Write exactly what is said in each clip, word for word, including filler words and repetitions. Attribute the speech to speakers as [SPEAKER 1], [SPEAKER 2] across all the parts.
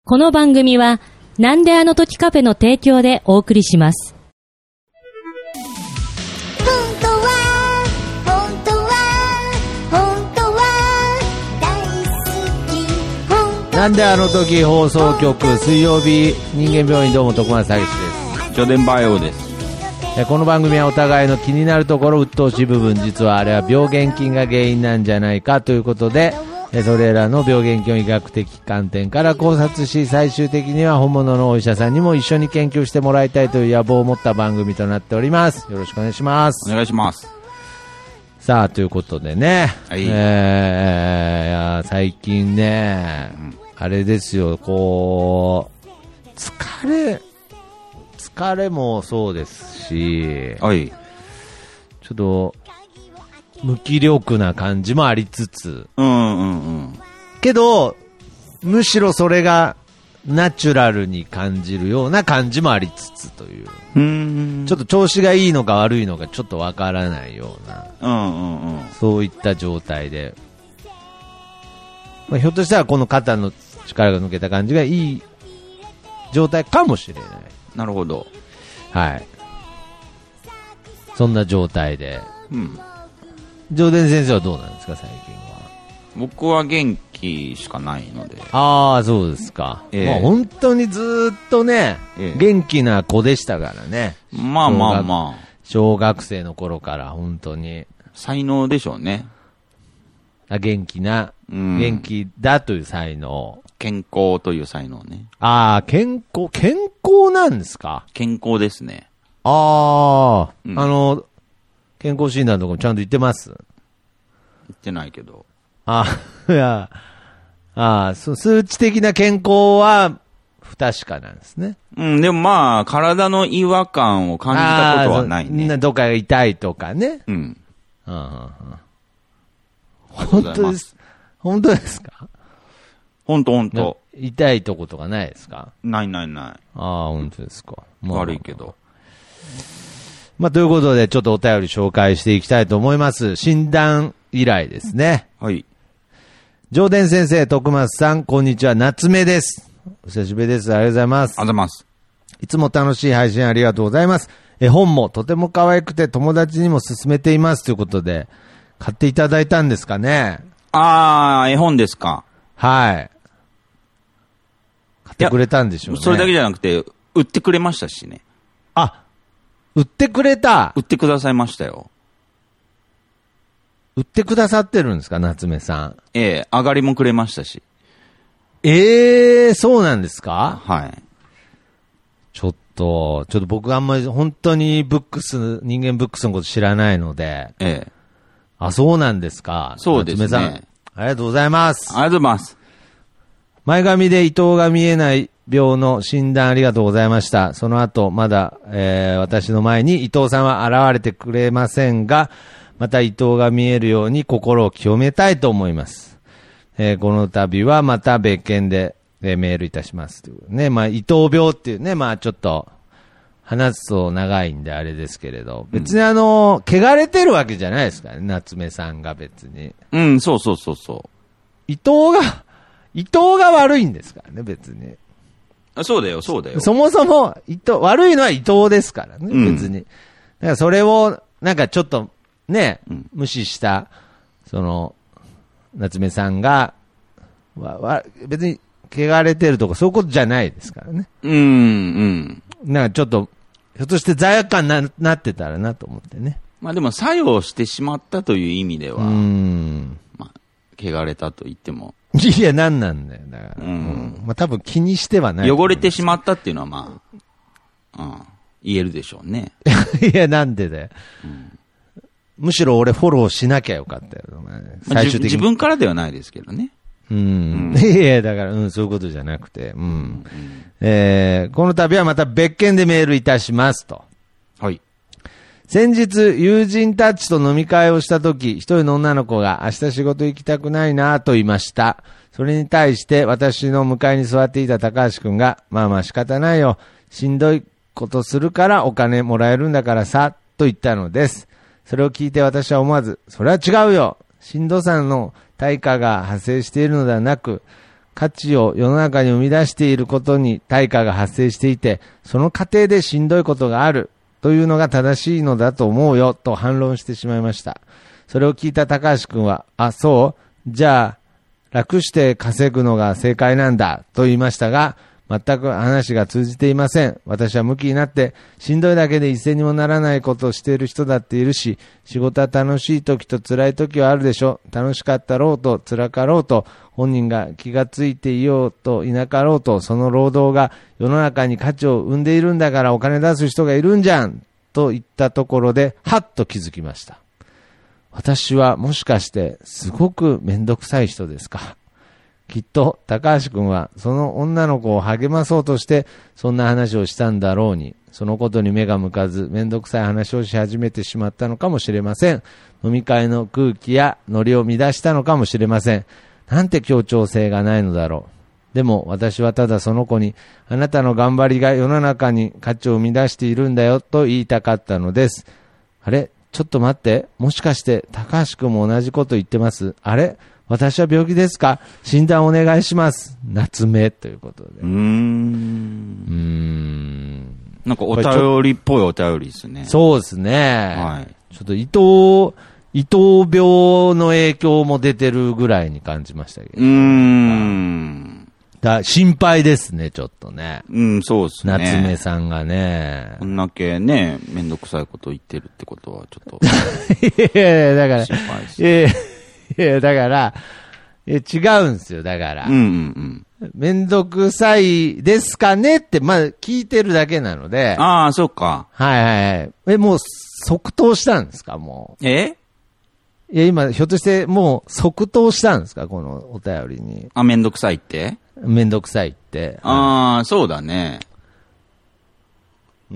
[SPEAKER 1] この番組はなんであの時カフェの提供でお送りします。
[SPEAKER 2] 本当は本当は本当は大好き。
[SPEAKER 3] なんであの時放送局水曜日人間病院、どうも徳松たけしです。
[SPEAKER 4] ジョデンバイオです。
[SPEAKER 3] この番組はお互いの気になるところ、鬱陶しい部分、実はあれは病原菌が原因なんじゃないかということで、それらの病原菌を医学的観点から考察し、最終的には本物のお医者さんにも一緒に研究してもらいたいという野望を持った番組となっております。よろしくお願いします。
[SPEAKER 4] お願いします。
[SPEAKER 3] さあ、ということでね、
[SPEAKER 4] はい、
[SPEAKER 3] えー、いや最近ね、うん、あれですよ、こう疲れ疲れもそうですし、
[SPEAKER 4] はい、
[SPEAKER 3] ちょっと無気力な感じもありつつ、
[SPEAKER 4] うんうんうん、
[SPEAKER 3] けどむしろそれがナチュラルに感じるような感じもありつつという、
[SPEAKER 4] うーん、
[SPEAKER 3] ちょっと調子がいいのか悪いのかちょっとわからないような、
[SPEAKER 4] うんうんうん、
[SPEAKER 3] そういった状態で、まあ、ひょっとしたらこの肩の力が抜けた感じがいい状態かもしれない。
[SPEAKER 4] なるほど。
[SPEAKER 3] はい。そんな状態で、
[SPEAKER 4] うん。
[SPEAKER 3] 上田先生はどうなんですか、最近は。
[SPEAKER 4] 僕は元気しかないので。
[SPEAKER 3] ああ、そうですか。えー、まあ、本当にずーっとね、えー、元気な子でしたからね。
[SPEAKER 4] まあまあまあ。
[SPEAKER 3] 小学生の頃から本当に。
[SPEAKER 4] 才能でしょうね。
[SPEAKER 3] あ、元気な、うん、元気だという才能。
[SPEAKER 4] 健康という才能ね。
[SPEAKER 3] ああ、健康、健康なんですか？
[SPEAKER 4] 健康ですね。
[SPEAKER 3] ああ、
[SPEAKER 4] うん、
[SPEAKER 3] あの、健康診断とかもちゃんと言ってます？
[SPEAKER 4] 言ってないけど。
[SPEAKER 3] ああ、いや、ああ、数値的な健康は不確かなんですね。
[SPEAKER 4] うん、でもまあ、体の違和感を感じたことはないね。
[SPEAKER 3] どっかが痛いとかね。
[SPEAKER 4] うん。
[SPEAKER 3] うんうんうん、本当です。本当ですか？
[SPEAKER 4] 本当本当。
[SPEAKER 3] 痛いとことかないですか？
[SPEAKER 4] ないないない。
[SPEAKER 3] ああ、本当ですか。
[SPEAKER 4] まあ、悪いけど。
[SPEAKER 3] まあ、ということで、ちょっとお便り紹介していきたいと思います。診断依頼ですね。
[SPEAKER 4] はい。
[SPEAKER 3] 上田先生、徳松さん、こんにちは。夏目です。お久しぶりです。ありがとうございます。
[SPEAKER 4] ありがとうございます。
[SPEAKER 3] いつも楽しい配信ありがとうございます。絵本もとても可愛くて友達にも勧めていますということで、買っていただいたんですかね。
[SPEAKER 4] あー、絵本ですか。
[SPEAKER 3] はい。買ってくれたんでしょうね。
[SPEAKER 4] それだけじゃなくて、売ってくれましたしね。
[SPEAKER 3] あ、売ってくれた。
[SPEAKER 4] 売ってくださいましたよ。
[SPEAKER 3] 売ってくださってるんですか、夏目さん。
[SPEAKER 4] ええ、上がりもくれましたし。
[SPEAKER 3] ええー、そうなんですか？
[SPEAKER 4] はい。
[SPEAKER 3] ちょっと、ちょっと僕あんまり本当にブックス、人間ブックスのこと知らないので。
[SPEAKER 4] ええ。
[SPEAKER 3] あ、そうなんですか。
[SPEAKER 4] そうですね。夏目さん、
[SPEAKER 3] ありがとうございます。
[SPEAKER 4] ありがとうございます。
[SPEAKER 3] 前髪で伊藤が見えない病の診断ありがとうございました。その後、まだ、えー、私の前に伊藤さんは現れてくれませんが、また伊藤が見えるように心を清めたいと思います。えー、この度はまた別件で、えー、メールいたしますというね。まあ、伊藤病っていうね、まあちょっと、話すと長いんであれですけれど、別にあの、うん、汚れてるわけじゃないですからね、夏目さんが別に。
[SPEAKER 4] うん、そうそうそうそう。
[SPEAKER 3] 伊藤が、伊藤が悪いんですからね、別に。
[SPEAKER 4] あ、そうだよ、そうだよ。
[SPEAKER 3] そもそも、伊藤、悪いのは伊藤ですからね、うん、別に。だからそれを、なんかちょっと、ね、うん、無視した、その、夏目さんが、わ、わ、別に、汚れてるとかそういうことじゃないですからね。
[SPEAKER 4] うん、うん。
[SPEAKER 3] なんかちょっと、ひょっとして罪悪感な、なってたらなと思ってね。
[SPEAKER 4] まあでも作用してしまったという意味では、
[SPEAKER 3] うん。
[SPEAKER 4] まあ、汚れたと言っても。
[SPEAKER 3] いや、なんなんだよ。だから。うん。うん、まあ多分気にしてはない。
[SPEAKER 4] 汚れてしまったっていうのはまあ、うん、言えるでしょうね。
[SPEAKER 3] いや、なんでだよ。うんむしろ俺フォローしなきゃよかったよ。
[SPEAKER 4] 最終的に。自分からではないですけどね。
[SPEAKER 3] うん。うん、いや、だから、うん、そういうことじゃなくて。うん。うん、えー、この度はまた別件でメールいたしますと。
[SPEAKER 4] はい。
[SPEAKER 3] 先日、友人たちと飲み会をしたとき、一人の女の子が明日仕事行きたくないなと言いました。それに対して私の向かいに座っていた高橋くんが、まあまあ仕方ないよ。しんどいことするからお金もらえるんだからさ、と言ったのです。それを聞いて私は思わず、それは違うよ。しんどさの対価が発生しているのではなく、 価値を世の中に生み出していることに対価が発生していて、その過程でしんどいことがあるというのが正しいのだと思うよと反論してしまいました。それを聞いた高橋くんは、あ、そうじゃあ楽して稼ぐのが正解なんだと言いましたが、全く話が通じていません。私は向きになってしんどいだけで一銭にもならないことをしている人だっているし、仕事は楽しい時と辛い時はあるでしょ。楽しかったろうと辛かろうと、本人が気がついていようといなかろうと、その労働が世の中に価値を生んでいるんだからお金出す人がいるんじゃんと言ったところで、はっと気づきました。私はもしかしてすごくめんどくさい人ですか。きっと高橋くんはその女の子を励まそうとしてそんな話をしたんだろうに、そのことに目が向かずめんどくさい話をし始めてしまったのかもしれません。飲み会の空気やノリを乱したのかもしれません。なんて協調性がないのだろう。でも私はただその子に、あなたの頑張りが世の中に価値を生み出しているんだよと言いたかったのです。あれちょっと待って、もしかして高橋くんも同じこと言ってます？あれ私は病気ですか？診断お願いします。夏目ということで。
[SPEAKER 4] うーん。うー
[SPEAKER 3] ん。
[SPEAKER 4] なんかお便りっぽいお便りですね。
[SPEAKER 3] そうですね。
[SPEAKER 4] はい。
[SPEAKER 3] ちょっと伊藤、伊藤病の影響も出てるぐらいに感じましたけど。
[SPEAKER 4] うーん。
[SPEAKER 3] だ心配ですね、ちょっとね。
[SPEAKER 4] うん、そうですね。
[SPEAKER 3] 夏目さんがね。
[SPEAKER 4] こんだけね、めんどくさいこと言ってるってことはちょっと。
[SPEAKER 3] いやいや、だから、
[SPEAKER 4] 心配です
[SPEAKER 3] いやいやいや、だから、いや違うんですよ、だから。
[SPEAKER 4] うんうんうん。
[SPEAKER 3] めんどくさいですかねって、まあ、聞いてるだけなので。
[SPEAKER 4] ああ、そうか。
[SPEAKER 3] はいはいはい。え、もう、即答したんですか、も
[SPEAKER 4] え
[SPEAKER 3] う。いや、今、ひょっとして、もう、即答したんですか、このお便りに。
[SPEAKER 4] あ、めんどくさいって
[SPEAKER 3] めんどくさいって。
[SPEAKER 4] ああ、そうだね。
[SPEAKER 3] うん。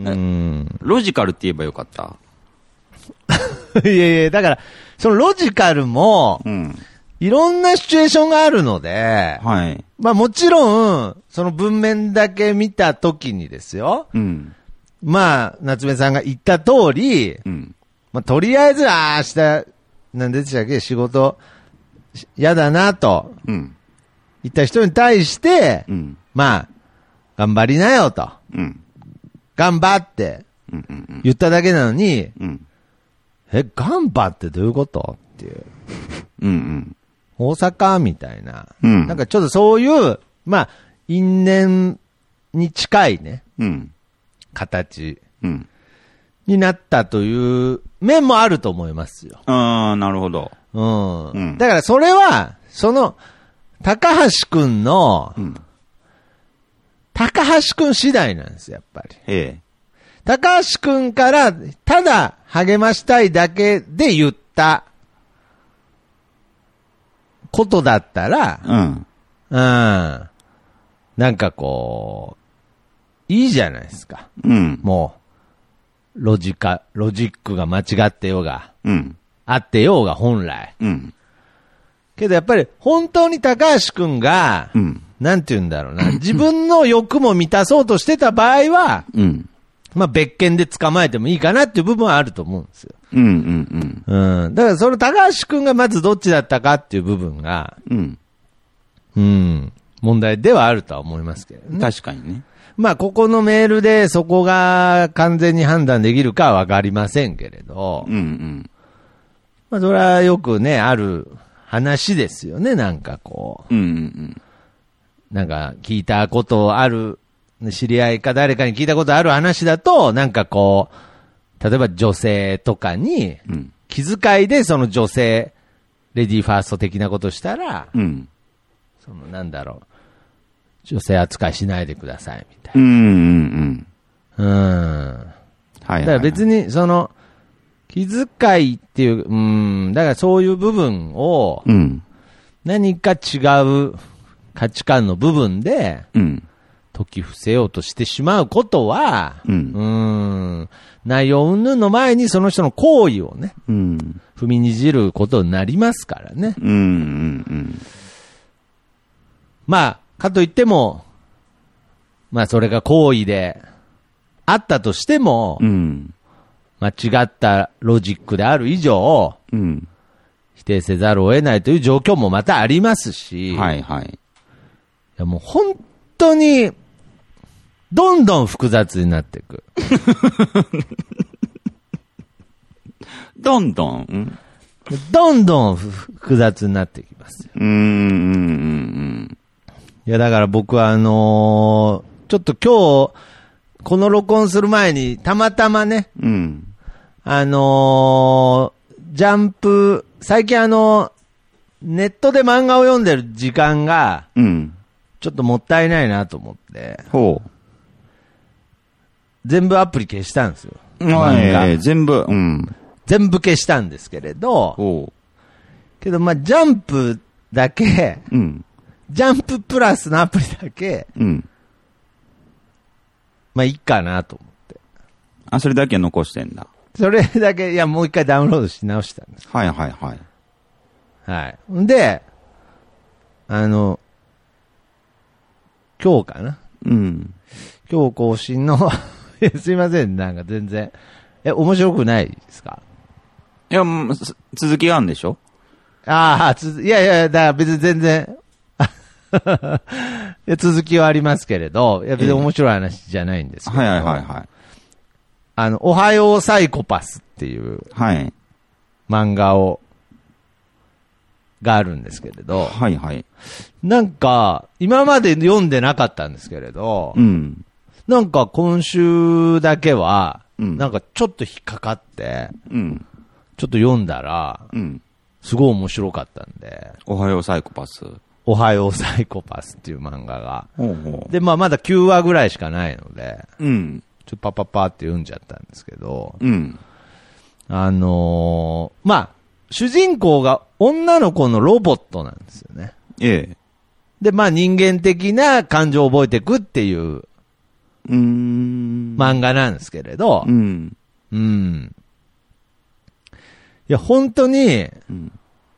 [SPEAKER 4] ロジカルって言えばよかった。
[SPEAKER 3] いやいや、だから、そのロジカルも、
[SPEAKER 4] うん。
[SPEAKER 3] いろんなシチュエーションがあるので、
[SPEAKER 4] はい。
[SPEAKER 3] まあもちろん、その文面だけ見たときにですよ。
[SPEAKER 4] うん。
[SPEAKER 3] まあ、夏目さんが言った通り、
[SPEAKER 4] うん。
[SPEAKER 3] まあとりあえず、あー明日、なんでしたっけ、仕事、嫌だなと、
[SPEAKER 4] うん。
[SPEAKER 3] 言った人に対して、
[SPEAKER 4] うん。
[SPEAKER 3] まあ、頑張りなよと、
[SPEAKER 4] うん。
[SPEAKER 3] 頑張って
[SPEAKER 4] うん。うん。
[SPEAKER 3] 言っただけなのに、
[SPEAKER 4] うん。
[SPEAKER 3] え、頑張ってどういうことっていう。
[SPEAKER 4] うん。うん。
[SPEAKER 3] 大阪みたいな。
[SPEAKER 4] うん
[SPEAKER 3] なんかちょっとそういう、まあ、因縁に近いね、
[SPEAKER 4] うん。
[SPEAKER 3] 形
[SPEAKER 4] うん。
[SPEAKER 3] になったという面もあると思いますよ。
[SPEAKER 4] ああ、なるほど。
[SPEAKER 3] うん。
[SPEAKER 4] うん
[SPEAKER 3] だからそれは、その、高橋くんの、
[SPEAKER 4] うん。
[SPEAKER 3] 高橋くん次第なんですよ、やっぱり。
[SPEAKER 4] ええ。
[SPEAKER 3] 高橋くんから、ただ励ましたいだけで言ったことだったら、
[SPEAKER 4] うん。
[SPEAKER 3] うん。なんかこう、いいじゃないですか。
[SPEAKER 4] うん。
[SPEAKER 3] もう、ロジカ、ロジックが間違ってようが、
[SPEAKER 4] うん。
[SPEAKER 3] あってようが本来。
[SPEAKER 4] うん。
[SPEAKER 3] けどやっぱり本当に高橋くんが、
[SPEAKER 4] うん。
[SPEAKER 3] なんて言うんだろうな、自分の欲も満たそうとしてた場合は、
[SPEAKER 4] うん。
[SPEAKER 3] まあ別件で捕まえてもいいかなっていう部分はあると思うんですよ。
[SPEAKER 4] うん。うん。
[SPEAKER 3] うん。だからその高橋くんがまずどっちだったかっていう部分が、
[SPEAKER 4] うん。
[SPEAKER 3] うん、問題ではあるとは思いますけどね。
[SPEAKER 4] 確かにね。
[SPEAKER 3] まあここのメールでそこが完全に判断できるかはわかりませんけれど、
[SPEAKER 4] うん。うん。
[SPEAKER 3] まあそれはよくね、ある話ですよね、なんかこ
[SPEAKER 4] うん。うん。
[SPEAKER 3] う。なんか聞いたことある、知り合いか誰かに聞いたことある話だと、なんかこう、例えば女性とかに、
[SPEAKER 4] うん。
[SPEAKER 3] 気遣いでその女性、レディーファースト的なことしたら、
[SPEAKER 4] うん。
[SPEAKER 3] そのなんだろう、女性扱いしないでくださいみたい
[SPEAKER 4] うん。うん。
[SPEAKER 3] な。うん。
[SPEAKER 4] はい。
[SPEAKER 3] だから別にその、気遣いっていう、うん、だからそういう部分を、
[SPEAKER 4] うん。
[SPEAKER 3] 何か違う価値観の部分で、
[SPEAKER 4] うん。
[SPEAKER 3] 解き伏せようとしてしまうことは、
[SPEAKER 4] うん
[SPEAKER 3] うーん、内容云々の前にその人の行為をね、
[SPEAKER 4] うん。
[SPEAKER 3] 踏みにじることになりますからね。
[SPEAKER 4] うん。うん。
[SPEAKER 3] まあ、かといっても、まあそれが行為であったとしても、
[SPEAKER 4] うん。
[SPEAKER 3] 間違ったロジックである以上、
[SPEAKER 4] うん。
[SPEAKER 3] 否定せざるを得ないという状況もまたありますし、
[SPEAKER 4] はいはい。
[SPEAKER 3] やもう本当に、どんどん複雑になっていく。
[SPEAKER 4] どんどん
[SPEAKER 3] どんどん複雑になってきますよ。
[SPEAKER 4] うーん、うん、うん。
[SPEAKER 3] いや、だから僕はあのー、ちょっと今日、この録音する前に、たまたまね、
[SPEAKER 4] うん。
[SPEAKER 3] あのー、ジャンプ、最近あの、ネットで漫画を読んでる時間が、
[SPEAKER 4] うん。
[SPEAKER 3] ちょっともったいないなと思って、
[SPEAKER 4] ほう。
[SPEAKER 3] 全部アプリ消したんですよ。
[SPEAKER 4] 漫
[SPEAKER 3] 画。
[SPEAKER 4] えー、全部、うん。
[SPEAKER 3] 全部消したんですけれど、
[SPEAKER 4] ほ
[SPEAKER 3] けどまあジャンプだけ、
[SPEAKER 4] う。うん。
[SPEAKER 3] ジャンププラスのアプリだけ、
[SPEAKER 4] うん。
[SPEAKER 3] まあいいかなと思って。
[SPEAKER 4] あ、それだけ残してんだ。
[SPEAKER 3] それだけ、いやもう一回ダウンロードし直したんです。
[SPEAKER 4] はいはいはい。
[SPEAKER 3] はい。んで、あの、今日かな
[SPEAKER 4] うん。
[SPEAKER 3] 今日更新の、すいません、なんか全然。え、面白くないですか？
[SPEAKER 4] いや、もうす続きがあるんでしょ？
[SPEAKER 3] ああ、つ、いやいや、だから別に全然、いや続きはありますけれど、いや別に面白い話じゃないんですけど、
[SPEAKER 4] はいはいはいはい。
[SPEAKER 3] あの、おはようサイコパスっていう
[SPEAKER 4] はい。
[SPEAKER 3] 漫画を、があるんですけれど、
[SPEAKER 4] はいはい。
[SPEAKER 3] なんか、今まで読んでなかったんですけれど、
[SPEAKER 4] うん。
[SPEAKER 3] なんか今週だけは、
[SPEAKER 4] うん
[SPEAKER 3] なんかちょっと引っかかって、
[SPEAKER 4] うん。
[SPEAKER 3] ちょっと読んだら、
[SPEAKER 4] うん。
[SPEAKER 3] すごい面白かったんで、
[SPEAKER 4] おはようサイコパス。
[SPEAKER 3] おはようサイコパスっていう漫画が。
[SPEAKER 4] ほうほ
[SPEAKER 3] で、まあまだきゅうわぐらいしかないので、
[SPEAKER 4] う。うん。
[SPEAKER 3] ちょっとパパパって読んじゃったんですけど、
[SPEAKER 4] うん。
[SPEAKER 3] あのー、まあ、主人公が女の子のロボットなんですよね。
[SPEAKER 4] ええ。
[SPEAKER 3] で、まあ人間的な感情を覚えていくっていう
[SPEAKER 4] うーん。
[SPEAKER 3] 漫画なんですけれど、
[SPEAKER 4] うん。
[SPEAKER 3] うん。いや、本当に、
[SPEAKER 4] うん。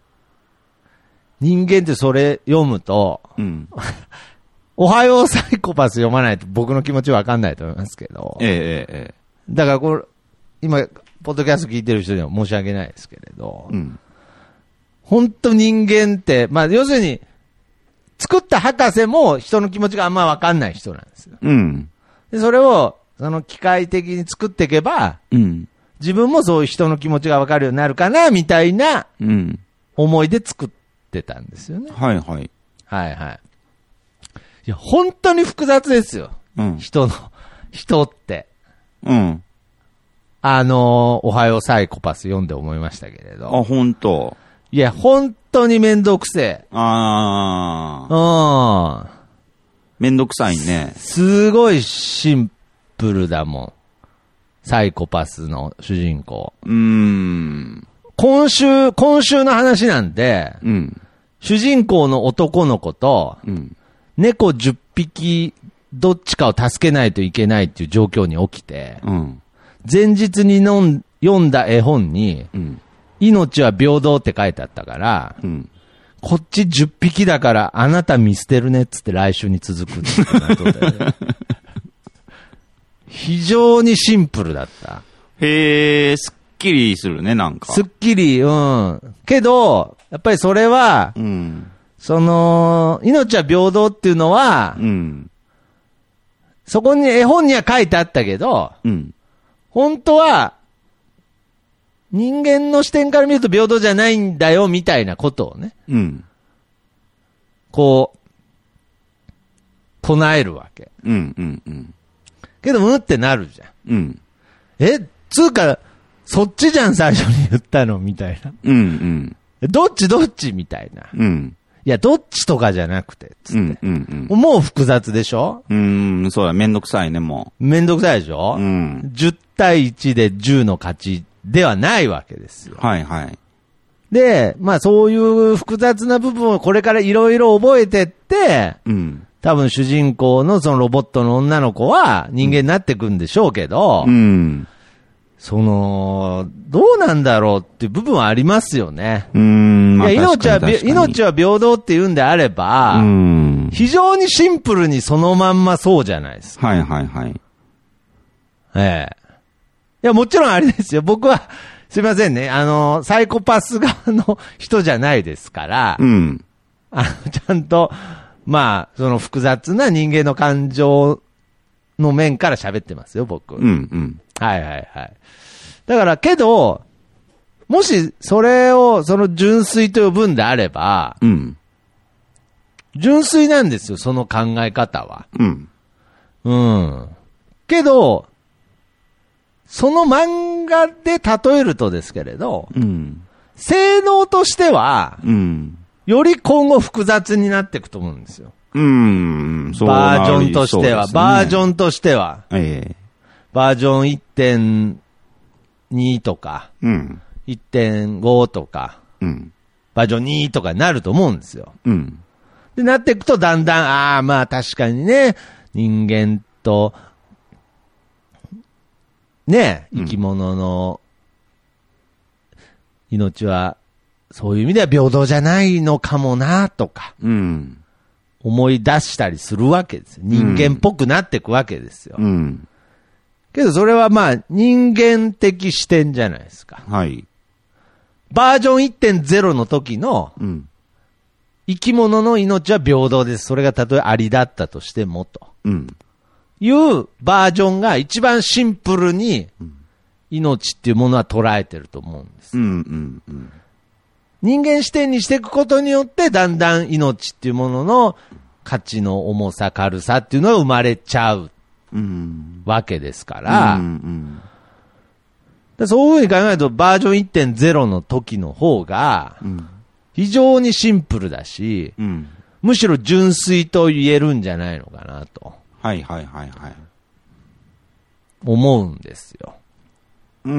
[SPEAKER 3] 人間ってそれ読むと、
[SPEAKER 4] うん。
[SPEAKER 3] おはようサイコパス読まないと僕の気持ちわかんないと思いますけど、
[SPEAKER 4] ええええええ。
[SPEAKER 3] だからこれ、今、ポッドキャスト聞いてる人には申し訳ないですけれど、
[SPEAKER 4] うん。
[SPEAKER 3] 本当人間って、まあ要するに、作った博士も人の気持ちがあんまわかんない人なんですよ。
[SPEAKER 4] うん。
[SPEAKER 3] で、それを、その機械的に作っていけば、
[SPEAKER 4] うん。
[SPEAKER 3] 自分もそういう人の気持ちがわかるようになるかな、みたいな
[SPEAKER 4] うん。
[SPEAKER 3] 思いで作ってたんですよね。
[SPEAKER 4] はいはい。
[SPEAKER 3] はいはい。いや、本当に複雑ですよ。
[SPEAKER 4] うん。
[SPEAKER 3] 人の、人って。
[SPEAKER 4] うん。
[SPEAKER 3] あのー、おはようサイコパス読んで思いましたけれ
[SPEAKER 4] あ、
[SPEAKER 3] ど。
[SPEAKER 4] ほんと。
[SPEAKER 3] いや、本当にめんどくせえ。
[SPEAKER 4] ああ。
[SPEAKER 3] うん。
[SPEAKER 4] めんどくさいね。
[SPEAKER 3] すごいシンプルだもん。サイコパスの主人公。
[SPEAKER 4] うーん。
[SPEAKER 3] 今週、今週の話なんで、
[SPEAKER 4] うん。
[SPEAKER 3] 主人公の男の子と、
[SPEAKER 4] うん。
[SPEAKER 3] 猫じゅっぴきどっちかを助けないといけないっていう状況に起きて、
[SPEAKER 4] うん。
[SPEAKER 3] 前日に飲ん読んだ絵本に、
[SPEAKER 4] うん。
[SPEAKER 3] 命は平等って書いてあったから、
[SPEAKER 4] うん。
[SPEAKER 3] こっちじゅっぴきだからあなた見捨てるねっつって来週に続くっていうなっとったよね非常にシンプルだった。
[SPEAKER 4] へえ、すっきりするね、なんか。
[SPEAKER 3] すっきり、うん。けど、やっぱりそれは、
[SPEAKER 4] うん。
[SPEAKER 3] その、命は平等っていうのは、
[SPEAKER 4] うん。
[SPEAKER 3] そこに絵本には書いてあったけど、
[SPEAKER 4] うん。
[SPEAKER 3] 本当は、人間の視点から見ると平等じゃないんだよ、みたいなことをね、
[SPEAKER 4] うん。
[SPEAKER 3] こう、唱えるわけ。
[SPEAKER 4] うん。うん。うん。
[SPEAKER 3] けど、うんってなるじゃん。
[SPEAKER 4] うん。
[SPEAKER 3] え、つうか、そっちじゃん、最初に言ったの、みたいな。
[SPEAKER 4] うん。うん。
[SPEAKER 3] どっちどっちみたいな。
[SPEAKER 4] うん。
[SPEAKER 3] いや、どっちとかじゃなくて、つって。
[SPEAKER 4] うん。うん。うん。
[SPEAKER 3] もう複雑でしょ？
[SPEAKER 4] うん、そうだ、めんどくさいね、も
[SPEAKER 3] めんどくさいでしょ？
[SPEAKER 4] う。うん。
[SPEAKER 3] じゅう対いちでじゅうの勝ちではないわけですよ。
[SPEAKER 4] はいはい。
[SPEAKER 3] で、まあそういう複雑な部分をこれからいろいろ覚えてって、
[SPEAKER 4] うん。
[SPEAKER 3] 多分主人公のそのロボットの女の子は人間になってくんでしょうけど、
[SPEAKER 4] うん。
[SPEAKER 3] その、どうなんだろうっていう部分はありますよね。
[SPEAKER 4] うん。まあ
[SPEAKER 3] いや、命は、
[SPEAKER 4] 確かに確かに
[SPEAKER 3] 命は平等って言うんであれば、
[SPEAKER 4] うん。
[SPEAKER 3] 非常にシンプルにそのまんまそうじゃないですか。
[SPEAKER 4] はいはいはい。
[SPEAKER 3] ええ。いや、もちろんあれですよ。僕は、すいませんね。あの、サイコパス側の人じゃないですから、
[SPEAKER 4] うん。
[SPEAKER 3] あの、ちゃんと、 まあ、その複雑な人間の感情の面から喋ってますよ、僕。
[SPEAKER 4] うんうん。
[SPEAKER 3] はいはいはい。だから、けど、もし、それを、その純粋と呼ぶんであれば、
[SPEAKER 4] うん。
[SPEAKER 3] 純粋なんですよ、その考え方は。
[SPEAKER 4] うん。
[SPEAKER 3] うん。けど、その漫画で例えるとですけれど、
[SPEAKER 4] うん。
[SPEAKER 3] 性能としては、
[SPEAKER 4] うん。
[SPEAKER 3] より今後複雑になっていくと思うんですよ。
[SPEAKER 4] うん。そう
[SPEAKER 3] バージョンとしては、
[SPEAKER 4] ね、
[SPEAKER 3] バージョンとしては、
[SPEAKER 4] ええ。
[SPEAKER 3] バージョン いってんに とか、
[SPEAKER 4] うん。
[SPEAKER 3] いってんご とか、
[SPEAKER 4] うん。
[SPEAKER 3] バージョンにとかになると思うんですよ。
[SPEAKER 4] うん。
[SPEAKER 3] で、なっていくとだんだん、ああ、まあ確かにね、人間と、ね、生き物の命は、そういう意味では平等じゃないのかもな、とか、
[SPEAKER 4] うん。
[SPEAKER 3] 思い出したりするわけですよ。人間っぽくなっていくわけですよ。
[SPEAKER 4] うん。
[SPEAKER 3] けどそれはまあ人間的視点じゃないですか。
[SPEAKER 4] はい。
[SPEAKER 3] バージョン いってんゼロ の時の
[SPEAKER 4] うん。
[SPEAKER 3] 生き物の命は平等です。それがたとえアリだったとしてもと。
[SPEAKER 4] うん。
[SPEAKER 3] いうバージョンが一番シンプルに命っていうものは捉えてると思うんです。
[SPEAKER 4] うん。うん。うん。
[SPEAKER 3] 人間視点にしていくことによってだんだん命っていうものの価値の重さ軽さっていうのが生まれちゃう
[SPEAKER 4] うん。
[SPEAKER 3] わけですから、
[SPEAKER 4] うん。うん
[SPEAKER 3] でそういうふうに考えるとバージョン いってんゼロ の時の方が
[SPEAKER 4] うん。
[SPEAKER 3] 非常にシンプルだし、
[SPEAKER 4] うん。
[SPEAKER 3] むしろ純粋と言えるんじゃないのかなと
[SPEAKER 4] はいはいはいはい。
[SPEAKER 3] 思うんですよ。
[SPEAKER 4] うん。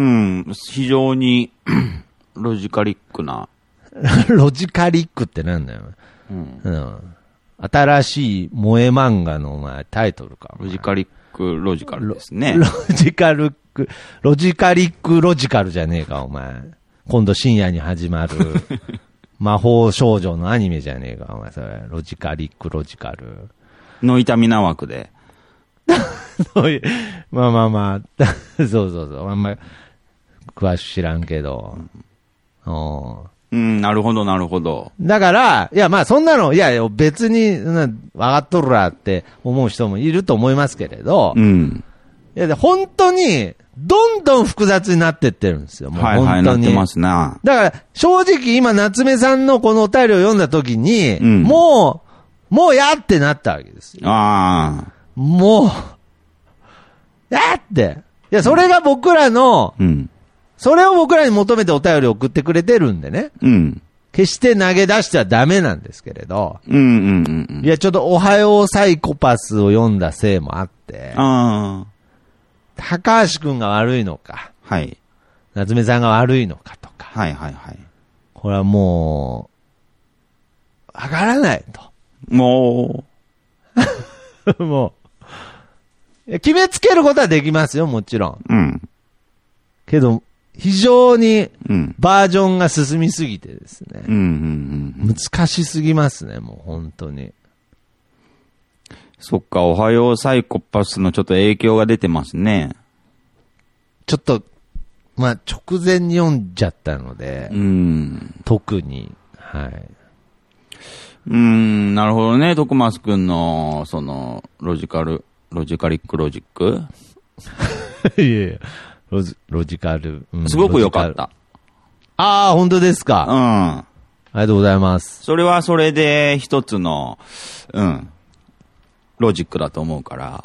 [SPEAKER 4] 非常にロジカリックな。
[SPEAKER 3] ロジカリックってなんだよ。
[SPEAKER 4] うん。
[SPEAKER 3] うん、新しい萌え漫画のお前タイトルか。
[SPEAKER 4] ロジカリック、ロジカルですね。
[SPEAKER 3] ロジカルック、ロジカリックロジカルじゃねえか、お前。今度深夜に始まる魔法少女のアニメじゃねえか、お前。それ。ロジカリックロジカル。
[SPEAKER 4] の痛みな枠で。
[SPEAKER 3] そういうまあまあまあ、そうそうそう。あんま詳しく知らんけど。うん
[SPEAKER 4] うん、なるほど、なるほど。
[SPEAKER 3] だから、いや、まあ、そんなの、いや、別に、な分かっとるらって思う人もいると思いますけれど、
[SPEAKER 4] うん。
[SPEAKER 3] いや、で本当に、どんどん複雑になってってるんですよ。もう
[SPEAKER 4] はいはい、
[SPEAKER 3] 本当に。
[SPEAKER 4] なってますな。
[SPEAKER 3] だから、正直今、夏目さんのこのお便りを読んだときに、
[SPEAKER 4] うん
[SPEAKER 3] もう、もうやってなったわけですよ。
[SPEAKER 4] ああ。
[SPEAKER 3] もう、やって。いや、それが僕らの、
[SPEAKER 4] うん。
[SPEAKER 3] それを僕らに求めてお便りを送ってくれてるんでね。
[SPEAKER 4] うん。
[SPEAKER 3] 決して投げ出してはダメなんですけれど。
[SPEAKER 4] うんうんうんうん。
[SPEAKER 3] いや、ちょっとおはようサイコパスを読んだせいもあって、
[SPEAKER 4] あ
[SPEAKER 3] 高橋くんが悪いのか、
[SPEAKER 4] あ。はい。
[SPEAKER 3] 夏目さんが悪いのかとか、
[SPEAKER 4] はいはいはい。
[SPEAKER 3] これはもう、わからない
[SPEAKER 4] も
[SPEAKER 3] と。もう、いや決めつけることはできますよ、もちろん。
[SPEAKER 4] う、うん。
[SPEAKER 3] けど、非常に
[SPEAKER 4] うん。
[SPEAKER 3] バージョンが進みすぎてですね
[SPEAKER 4] うん、うん、うん。
[SPEAKER 3] 難しすぎますね、もう本当に。
[SPEAKER 4] そっか、おはようサイコパスのちょっと影響が出てますね。
[SPEAKER 3] ちょっと、まあ、直前に読んじゃったので、
[SPEAKER 4] うん。
[SPEAKER 3] 特に、はい。
[SPEAKER 4] うーん、なるほどね。徳松くんの、その、ロジカル、ロジカリックロジック
[SPEAKER 3] いやいやロジ、ロジカル。うん
[SPEAKER 4] すごく良かっ。た。
[SPEAKER 3] ああ、本当です
[SPEAKER 4] う
[SPEAKER 3] か。
[SPEAKER 4] ん。
[SPEAKER 3] ありがとうございます。
[SPEAKER 4] それはそれで一つの、うん、ロジックだと思うから。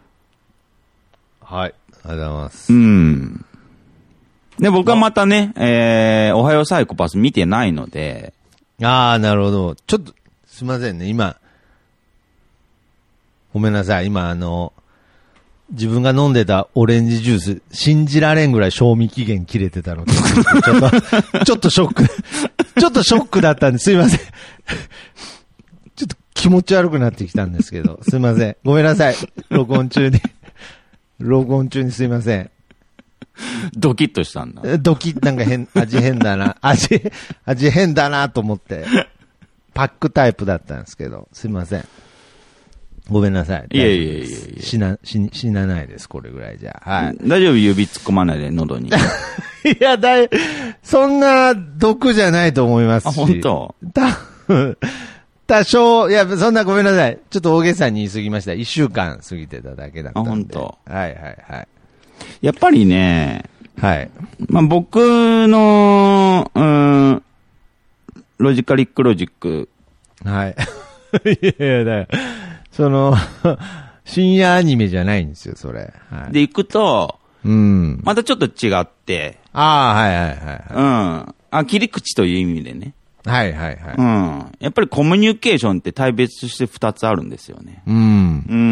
[SPEAKER 3] はい。ありがとうございます
[SPEAKER 4] う。ん。で、僕はまたね、えー、おはようサイコパス見てないので、
[SPEAKER 3] ああ、なるほど。ちょっと、すいませんね。今、ごめんなさい。今、あの、自分が飲んでたオレンジジュース、信じられんぐらい賞味期限切れてたので、ちょっと、ちょっとショック、ちょっとショックだったんですいません。ちょっと気持ち悪くなってきたんですけど、すいません。ごめんなさい。録音中に。録音中にすいません。
[SPEAKER 4] ドキッとしたんだ。
[SPEAKER 3] ドキ、なんか変、味変だな。味、味変だなと思って、パックタイプだったんですけど、すいません。ごめんなさい。
[SPEAKER 4] いえいえいえいえ
[SPEAKER 3] 死な、死、死なないです、これぐらいじゃ。はい。
[SPEAKER 4] 大丈夫指突っ込まないで、喉に。
[SPEAKER 3] いや、だい、そんな毒じゃないと思いますし。
[SPEAKER 4] あ、本当。
[SPEAKER 3] 多分、 多少、いや、そんなごめんなさい。ちょっと大げさに言い過ぎました。一週間過ぎてただけだったんで。
[SPEAKER 4] あ、本当。
[SPEAKER 3] はいはいはい。
[SPEAKER 4] やっぱりね、
[SPEAKER 3] はい。
[SPEAKER 4] まあ、僕の、うーん、ロジカリックロジック。
[SPEAKER 3] はい。いやいや、だから、その、深夜アニメじゃないんですよ、それ。はい、
[SPEAKER 4] で、行くと、
[SPEAKER 3] うん。
[SPEAKER 4] またちょっと違って。
[SPEAKER 3] ああ、はいはいはい、はい。
[SPEAKER 4] うん。あ、切り口という意味でね。
[SPEAKER 3] はいはいはい。
[SPEAKER 4] うん。やっぱりコミュニケーションって大別して二つあるんですよね。
[SPEAKER 3] うん。
[SPEAKER 4] うん。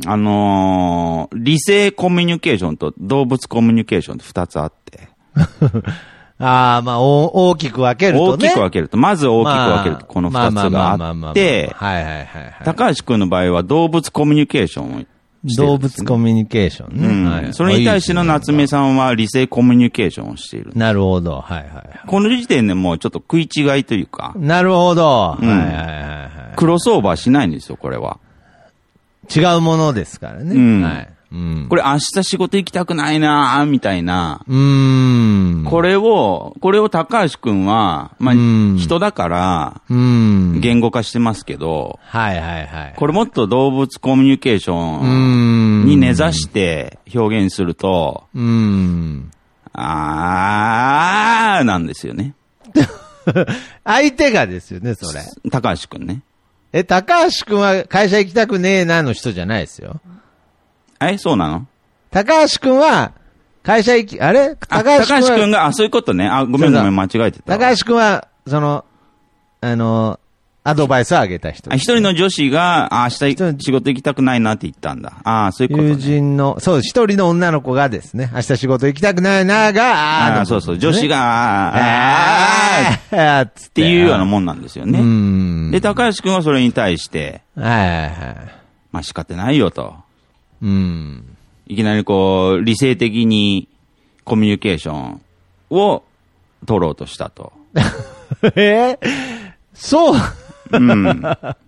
[SPEAKER 4] あのー、理性コミュニケーションと動物コミュニケーションって二つあって。
[SPEAKER 3] ああ、まあ、大きく分けるとね。
[SPEAKER 4] 大きく分けると。まず大きく分けると、この二つがあって、
[SPEAKER 3] はいはいはい。
[SPEAKER 4] 高橋くんの場合は動物コミュニケーションをしてるんですね。
[SPEAKER 3] 動物コミュニケーションね。
[SPEAKER 4] うん。はい、それに対しての夏目さんは理性コミュニケーションをしている。
[SPEAKER 3] なるほど。はいはい、はい。
[SPEAKER 4] この時点でもうちょっと食い違いというか。
[SPEAKER 3] なるほど。
[SPEAKER 4] うん、
[SPEAKER 3] はいはいはいはい。
[SPEAKER 4] クロスオーバーしないんですよ、これは。
[SPEAKER 3] 違うものですからね。
[SPEAKER 4] うん。
[SPEAKER 3] はい。うん、
[SPEAKER 4] これ明日仕事行きたくないなーみたいな。
[SPEAKER 3] うーん。
[SPEAKER 4] これを、これを高橋くんは、まあ、人だから、
[SPEAKER 3] うん。
[SPEAKER 4] 言語化してますけど、
[SPEAKER 3] はいはいはい。
[SPEAKER 4] これもっと動物コミュニケーションに根ざして表現すると、
[SPEAKER 3] うん。
[SPEAKER 4] あーなんですよね。
[SPEAKER 3] 相手がですよね、それ。
[SPEAKER 4] 高橋くんね。
[SPEAKER 3] え、高橋くんは会社行きたくねえなの人じゃないですよ。
[SPEAKER 4] え、そうなの？
[SPEAKER 3] 高橋くんは、会社行き、あれ高橋くんは。
[SPEAKER 4] 高橋くんが、あ、そういうことね。あ、ごめんごめん、間違えてた。
[SPEAKER 3] 高橋くんは、その、あの、アドバイスをあげた人。
[SPEAKER 4] あ、一人の女子が、あ、明日仕事行きたくないなって言ったんだ。ああ、そういうことね。
[SPEAKER 3] 友人の、そう、一人の女の子がですね、明日仕事行きたくないなが、
[SPEAKER 4] ああ、そうそう、女子が、ああ、あっていうようなもんなんですよね。うん。で、高橋くんはそれに対して、
[SPEAKER 3] はいはいはい。
[SPEAKER 4] まあ仕方ないよと。
[SPEAKER 3] うん。
[SPEAKER 4] いきなりこう、理性的にコミュニケーションを取ろうとしたと。
[SPEAKER 3] えー、そう
[SPEAKER 4] うん。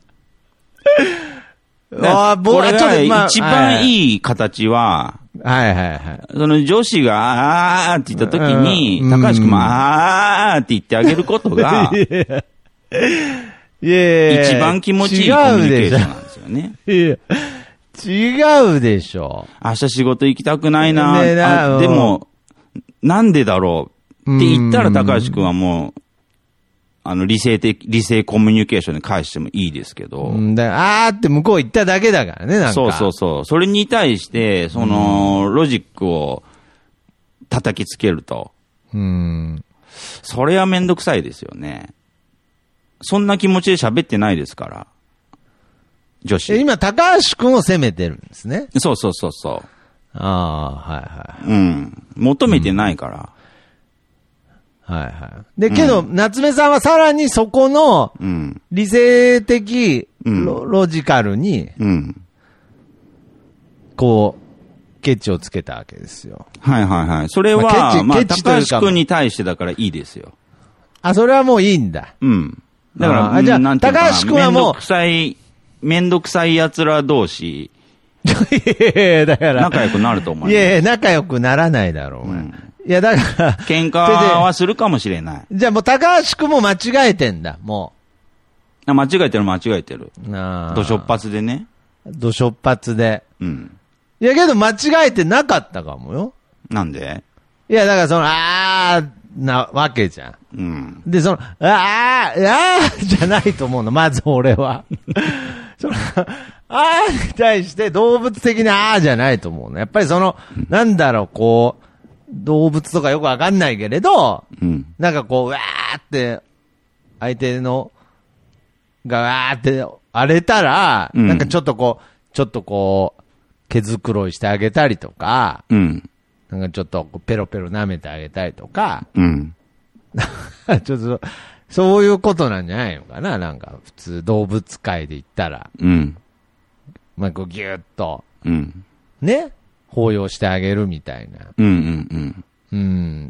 [SPEAKER 4] あこれが一番いい形は、
[SPEAKER 3] はいはいはい。
[SPEAKER 4] その女子があーって言った時に、うん、高橋君もあーって言ってあげることが、いや一番気持ちいいコミュニケーションなんですよね。
[SPEAKER 3] いや違うでしょ。
[SPEAKER 4] 明日仕事行きたくないな、ね、なでも、なんでだろうって言ったら高橋君はもう、あの、理性的、理性コミュニケーションに返してもいいですけど。
[SPEAKER 3] うん、だからあーって向こう行っただけだからね、なんか。
[SPEAKER 4] そうそうそう。それに対して、その、ロジックを叩きつけると。
[SPEAKER 3] うん。
[SPEAKER 4] それはめんどくさいですよね。そんな気持ちで喋ってないですから。女子。
[SPEAKER 3] 今、高橋くんを責めてるんですね。
[SPEAKER 4] そうそうそうそう。
[SPEAKER 3] ああ、はいはい。
[SPEAKER 4] うん。求めてないから。
[SPEAKER 3] うん、はいはい。で、けど、うん、夏目さんはさらにそこの、理性的、うん、ロ, ロジカルに、うん、こう、ケチをつけたわけですよ。
[SPEAKER 4] はいはいはい。それは、まあ、まあ、高橋くんに対してだからいいですよ。
[SPEAKER 3] あ、それはもういいんだ。
[SPEAKER 4] うん。だから、あじゃあ、なんていうか高橋くんはもう、めんどくさい、めんどくさい奴ら同士、
[SPEAKER 3] いやいや、だから。
[SPEAKER 4] 仲良くなると思う。
[SPEAKER 3] いやいや、仲良くならないだろう、お前。うん、いや、だから。
[SPEAKER 4] 喧嘩はするかもしれない。
[SPEAKER 3] じゃあもう高橋くんも間違えてんだ、も
[SPEAKER 4] う。間違えてる間違えてる。どしょっぱつでね。
[SPEAKER 3] どしょっぱつで。
[SPEAKER 4] うん。
[SPEAKER 3] いやけど間違えてなかったかもよ。
[SPEAKER 4] なんで？
[SPEAKER 3] いや、だからその、あーなわけじゃん。
[SPEAKER 4] うん。
[SPEAKER 3] で、その、あー、あーじゃないと思うの、まず俺は。そのあーに対して動物的なあーじゃないと思うの。やっぱりその、なんだろう、こう、動物とかよくわかんないけれど、うん、なんかこう、わーって、相手の、がわーって荒れたら、うん、なんかちょっとこう、ちょっとこう、毛づくろいしてあげたりとか、
[SPEAKER 4] うん、
[SPEAKER 3] なんかちょっとペロペロ舐めてあげたりとか、
[SPEAKER 4] うん、
[SPEAKER 3] ちょっと、そういうことなんじゃないのかな、なんか普通動物界で言ったら。
[SPEAKER 4] うん。
[SPEAKER 3] まあ、こうギュッと、
[SPEAKER 4] うん。
[SPEAKER 3] ね抱擁してあげるみたいな。
[SPEAKER 4] うんうん
[SPEAKER 3] うん。うん。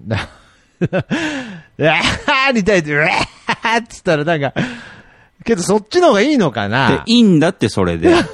[SPEAKER 3] だうわーに対して、うわーって言ったらなんか、けどそっちの方がいいのかな。
[SPEAKER 4] いいんだって、それで。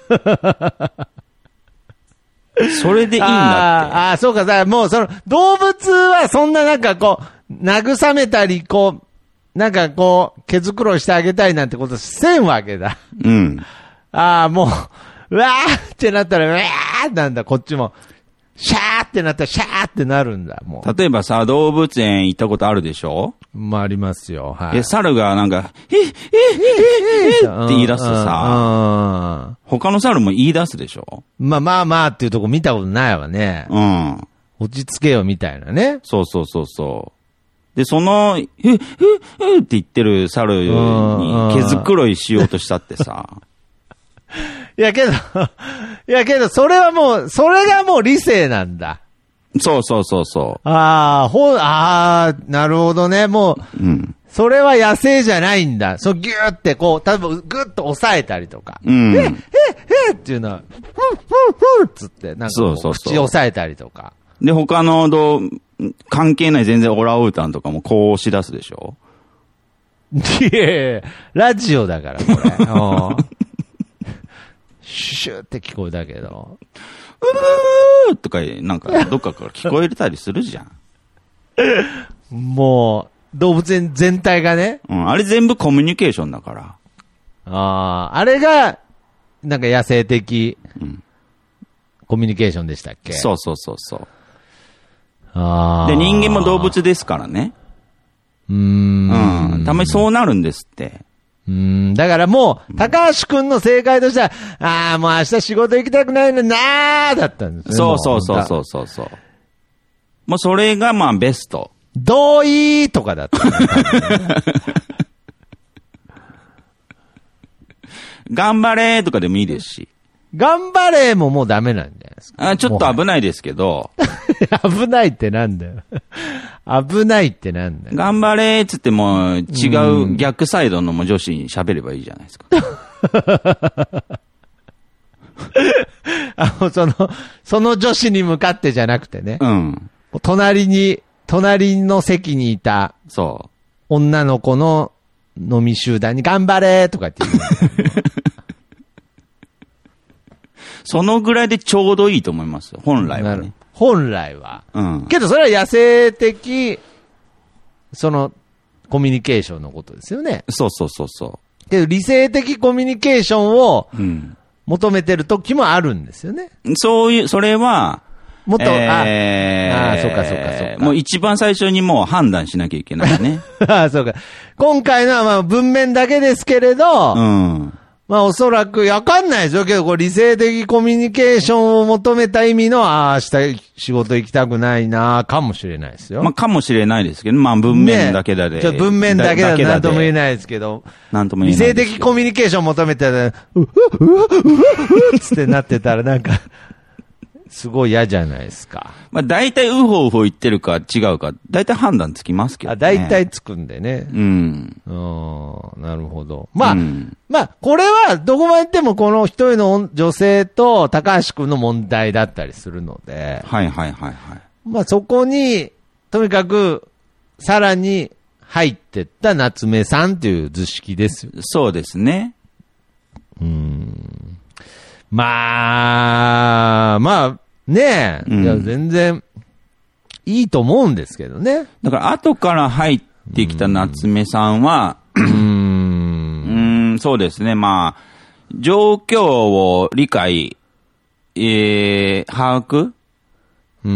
[SPEAKER 4] それでいいんだって。
[SPEAKER 3] ああ、そうか、もうその、動物はそんななんかこう、慰めたり、こう、 なんかこう、毛づくろいしてあげたいなんてことせんわけだ。
[SPEAKER 4] うん。
[SPEAKER 3] ああ、もう、うわーってなったら、うわーなんだ、こっちも。シャーってなったら、シャーってなるんだ、もう。
[SPEAKER 4] 例えばさ、動物園行ったことあるでしょ？
[SPEAKER 3] まあ、ありますよ。はい。
[SPEAKER 4] で、猿がなんか、え、え、え、え、えって言い出すとさ、他の猿も言い出すでしょ？
[SPEAKER 3] まあまあまあっていうとこ見たことないわね。
[SPEAKER 4] うん。
[SPEAKER 3] 落ち着けよみたいなね。
[SPEAKER 4] そうそうそうそう。で、その、え、え、えって言ってる猿に毛づくろいしようとしたってさ。
[SPEAKER 3] いやけど、いやけど、それはもう、それがもう理性なんだ。
[SPEAKER 4] そうそうそうそう。
[SPEAKER 3] ああ、ほ、ああ、なるほどね。もう、うん、それは野生じゃないんだ。そう、ギューってこう、例えば、グッと押さえたりとか。うん。え、え、えっていうのは、ふん、ふん、ふんっつって、なんかそうそうそう口押さえたりとか。
[SPEAKER 4] で、他のどう、関係ない全然オランウータンとかもこうし出すでしょ？
[SPEAKER 3] いやいや、ラジオだから、これ。シューって聞こえたけど。
[SPEAKER 4] うーとか、なんか、どっかから聞こえたりするじゃん。
[SPEAKER 3] もう、動物園全体がね。
[SPEAKER 4] うん、あれ全部コミュニケーションだから。
[SPEAKER 3] ああ、あれが、なんか野生的、うん、コミュニケーションでしたっけ？
[SPEAKER 4] そうそうそうそう。
[SPEAKER 3] ああ。
[SPEAKER 4] で、人間も動物ですからね。
[SPEAKER 3] うーん。
[SPEAKER 4] うん。たまにそうなるんですって。
[SPEAKER 3] うん。だからもう、高橋くんの正解としては、ああ、もう明日仕事行きたくないのなーだったんですね。
[SPEAKER 4] そうそうそうそうそうそう。もうそれがまあベスト。
[SPEAKER 3] 同意とかだった。
[SPEAKER 4] 頑張れーとかでもいいですし。
[SPEAKER 3] 頑張れももうダメなんじゃないですか。
[SPEAKER 4] あ、ちょっと危ないですけど。
[SPEAKER 3] 危ないってなんだよ。危ないってなんだよ。
[SPEAKER 4] 頑張れーっつっても違う逆サイドのも女子に喋ればいいじゃないですか。
[SPEAKER 3] あの、その、その女子に向かってじゃなくてね。
[SPEAKER 4] うん。
[SPEAKER 3] 隣に、隣の席にいた。
[SPEAKER 4] そう。
[SPEAKER 3] 女の子の飲み集団に頑張れーとかって言う。
[SPEAKER 4] そのぐらいでちょうどいいと思いますよ。本来はね。
[SPEAKER 3] 本来は。
[SPEAKER 4] うん。
[SPEAKER 3] けどそれは野生的、その、コミュニケーションのことですよね。
[SPEAKER 4] そうそうそうそう。
[SPEAKER 3] けど理性的コミュニケーションを求めてる時もあるんですよね。
[SPEAKER 4] うん、そういう、それは、
[SPEAKER 3] もっと、
[SPEAKER 4] えー、
[SPEAKER 3] ああ、そうかそうかそうか。
[SPEAKER 4] もう一番最初にもう判断しなきゃいけないね。
[SPEAKER 3] ああ、そうか。今回のはまあ文面だけですけれど、
[SPEAKER 4] うん。
[SPEAKER 3] まあおそらく、わかんないですよけど、これ理性的コミュニケーションを求めた意味の、ああ、明日仕事行きたくないな、かもしれないですよ。
[SPEAKER 4] まあかもしれないですけど、まあ文面だけだで。
[SPEAKER 3] ね、ちょっと文面だけだとなんとも言えないですけど。
[SPEAKER 4] なんとも言えない。
[SPEAKER 3] 理性的コミュニケーションを求めてたら、うふ、うふ、うふ、うつってなってたらなんか、すごい嫌じゃないですか。
[SPEAKER 4] まあ大体ウホウホ言ってるか違うか、大体判断つきますけどね。
[SPEAKER 3] あ、大体つくんでね。
[SPEAKER 4] うん。
[SPEAKER 3] うん、なるほど。まあ、うん、まあ、これはどこまで行ってもこの一人の女性と高橋くんの問題だったりするので。
[SPEAKER 4] はいはいはいはい。
[SPEAKER 3] まあそこに、とにかく、さらに入ってった夏目さんという図式ですよ。
[SPEAKER 4] そうですね。
[SPEAKER 3] うん。まあ、まあ、ねえ、うん、いや全然いいと思うんですけどね。
[SPEAKER 4] だから後から入ってきた夏目さんは、うーん、うーんそうですね、まあ、状況を理解、えー、把握、
[SPEAKER 3] うん、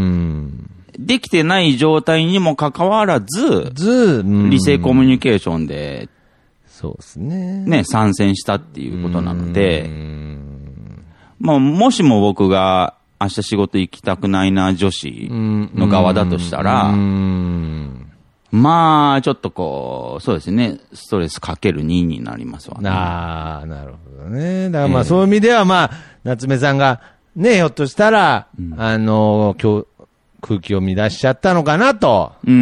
[SPEAKER 4] できてない状態にもかかわらず、
[SPEAKER 3] ず、
[SPEAKER 4] 理性コミュニケーションで、
[SPEAKER 3] そうですね。
[SPEAKER 4] ね、参戦したっていうことなので、まあ、もしも僕が明日仕事行きたくないな女子の側だとしたら、まあ、ちょっとこう、そうですね、ストレスかけるにになりますわね。
[SPEAKER 3] ああ、なるほどね。だからまあ、そういう意味ではまあ、夏目さんが、ね、ひょっとしたら、うん、あの、今日、空気を乱しちゃったのかなと、うん、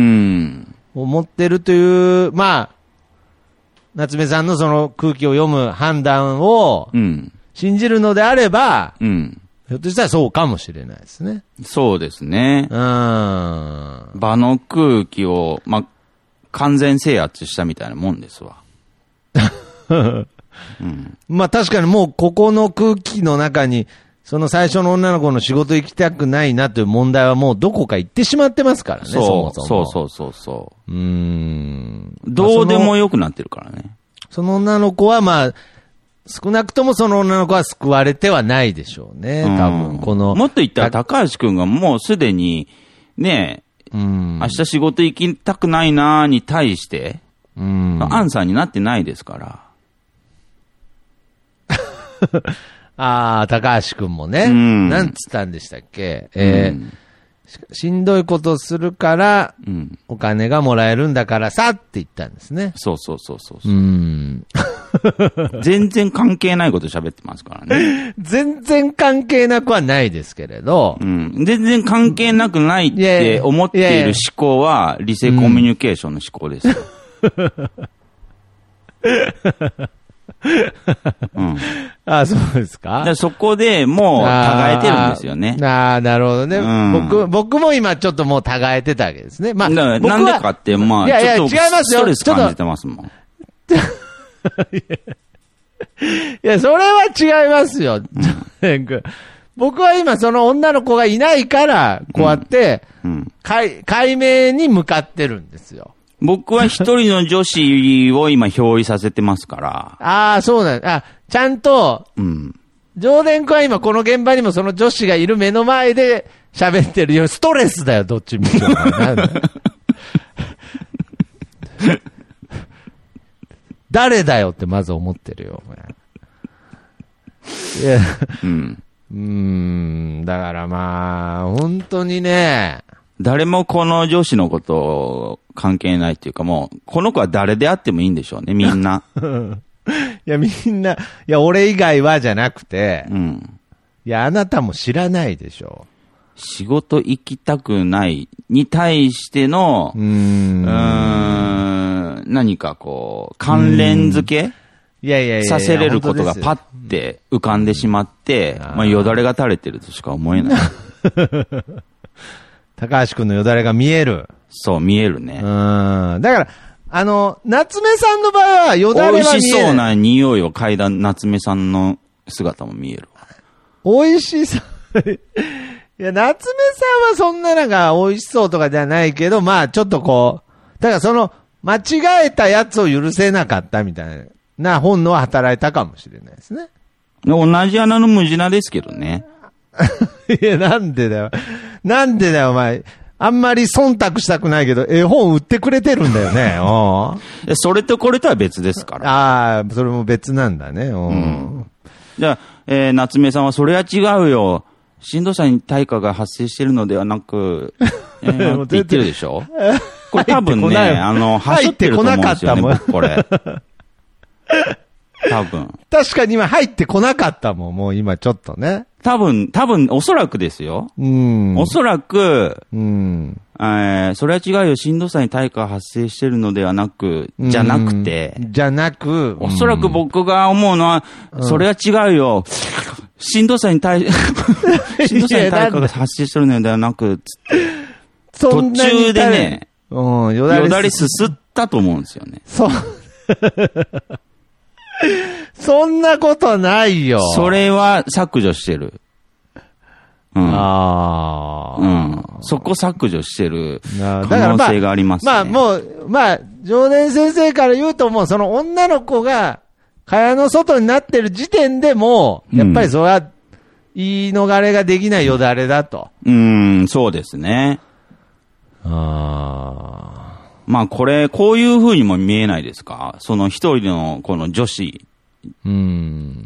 [SPEAKER 3] 思ってるという、まあ、夏目さんのその空気を読む判断を、信じるのであれば、うん、ひょっとしたらそうかもしれないですね。
[SPEAKER 4] そうですね。うん。場の空気を、ま、完全制圧したみたいなもんですわ。
[SPEAKER 3] うん、まあ確かにもうここの空気の中にその最初の女の子の仕事行きたくないなという問題はもうどこか行ってしまってますからね、
[SPEAKER 4] そう
[SPEAKER 3] そもそも。
[SPEAKER 4] そうそうそうそう。
[SPEAKER 3] うーん。
[SPEAKER 4] どうでもよくなってるからね。
[SPEAKER 3] その女の子はまあ、少なくともその女の子は救われてはないでしょうね、多分。この。
[SPEAKER 4] もっと言ったら高橋くんがもうすでに、ねえ、うん、明日仕事行きたくないなーに対して、うん、アンサーになってないですから。
[SPEAKER 3] ああ、高橋くんもね。うん、なんつったんでしたっけ、えーうん、しんどいことするから、うん、お金がもらえるんだからさって言ったんですね。
[SPEAKER 4] そうそうそうそう。うん、全然関係ないこと喋ってますからね。
[SPEAKER 3] 全然関係なくはないですけれど。
[SPEAKER 4] うん、全然関係なくないって思っている思考は理性コミュニケーションの思考ですよ。
[SPEAKER 3] うん、あ、そうですか。
[SPEAKER 4] だそこでもう、たえてるんですよね。
[SPEAKER 3] ああ、なるほどね、うん。僕、僕も今ちょっいもたえてたわけですね。まあ、
[SPEAKER 4] なんでかって、まあ、いやいや、ちょっとストレス感じてますもん。
[SPEAKER 3] いや、それは違いますよ。うん、僕は今その女の子がいないから、こうやって、うんうん、解、解明に向かってるんですよ。
[SPEAKER 4] 僕は一人の女子を今表意させてますから。
[SPEAKER 3] ああ、そうなんあ、ちゃんと、うん。上田君は今この現場にもその女子がいる目の前で喋ってるよ。ストレスだよ、どっち見ても。誰だよってまず思ってるよ。いや、うん。うーん、だからまあ、本当にね。
[SPEAKER 4] 誰もこの女子のこと関係ないっていうかもう、この子は誰であってもいいんでしょうね、みんな。
[SPEAKER 3] いや、みんな、いや、俺以外はじゃなくて、うん。いや、あなたも知らないでしょ。
[SPEAKER 4] 仕事行きたくないに対しての、うーん、うーん何かこう、関連付けいやいやいやさせれることがパッて浮かんでしまって、まあ、よだれが垂れてるとしか思えない。
[SPEAKER 3] 高橋くんのよだれが見える。
[SPEAKER 4] そう、見えるね。
[SPEAKER 3] うん。だから、あの、夏目さんの場合はよだれは見える。
[SPEAKER 4] 美味しそうな匂いを嗅いだ夏目さんの姿も見える。
[SPEAKER 3] 美味しそう。いや、夏目さんはそんななんか美味しそうとかではないけど、まあちょっとこう、だからその、間違えたやつを許せなかったみたいな本能は働いたかもしれないですね。
[SPEAKER 4] 同じ穴の無地なですけどね。
[SPEAKER 3] いや、なんでだよ。なんでだよ、お前。あんまり忖度したくないけど、絵本売ってくれてるんだよね。お
[SPEAKER 4] それとこれとは別ですから。
[SPEAKER 3] ああ、それも別なんだね。うん、
[SPEAKER 4] じゃあ、えー、夏目さんはそれは違うよ。しんどさに対価が発生しているのではなく、えー、って言ってるでしょこれ多分ね、あの、走ってると思うんですよね、僕これ。多分。
[SPEAKER 3] 確かに今入ってこなかったもん、もう今ちょっとね。
[SPEAKER 4] 多分、多分、おそらくですよ。うん。おそらく、うん。えー、それは違うよ、しんどさに対価が発生してるのではなく、じゃなくて。
[SPEAKER 3] じゃなく、
[SPEAKER 4] おそらく僕が思うのは、うん、それは違うよ。しんどさに対、しんどさに対価が発生してるのではなく、つって。途中でね、うん、よだれ、よだれすすったと思うんですよね。
[SPEAKER 3] そう。そんなことないよ。
[SPEAKER 4] それは削除してる。うん。ああ。うん。そこ削除してる可能性がありますね。
[SPEAKER 3] まあ、まあ、もう、まあ、上田先生から言うともう、その女の子が、蚊帳の外になってる時点でもう、やっぱりそれは、言い逃れができないよだれだと。
[SPEAKER 4] うん、そうですね。ああ。まあこれ、こういう風にも見えないですか？その一人のこの女子。うん。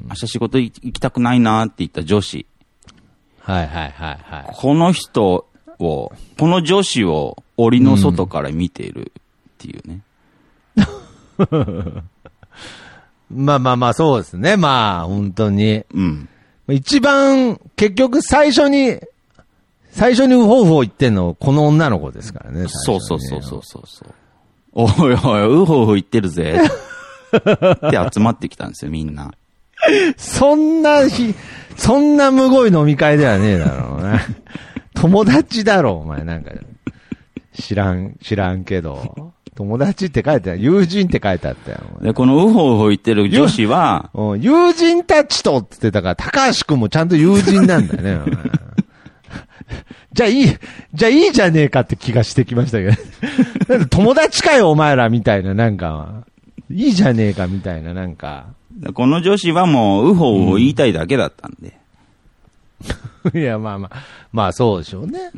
[SPEAKER 4] 明日仕事行きたくないなって言った女子。
[SPEAKER 3] はいはいはいはい。
[SPEAKER 4] この人を、この女子を檻の外から見ているっていうね。
[SPEAKER 3] うん、まあまあまあそうですね。まあ本当に。うん。一番結局最初に、最初にウホウホ言ってんのこの女の子ですからね。
[SPEAKER 4] そうそうそうそうそう。おいおい、ウホウホ言ってるぜ。って集まってきたんですよ、みんな。
[SPEAKER 3] そんな日、そんなむごい飲み会ではねえだろうな。友達だろ、お前なんか。知らん、知らんけど。 友達って書いてある。友人って書いてあったよ。
[SPEAKER 4] で、このウホウホ言ってる女子は、
[SPEAKER 3] うん、友人たちとって言ってたから、高橋くんもちゃんと友人なんだよね。じゃあいい、じゃあいいじゃねえかって気がしてきましたけど。なん友達かよ、お前ら、みたいな、なんか、いいじゃねえか、みたいな、なんか。
[SPEAKER 4] この女子はもうウホウホ言いたいだけだったんで。
[SPEAKER 3] うん、いや、まあまあ、まあそうでしょうね。
[SPEAKER 4] うん。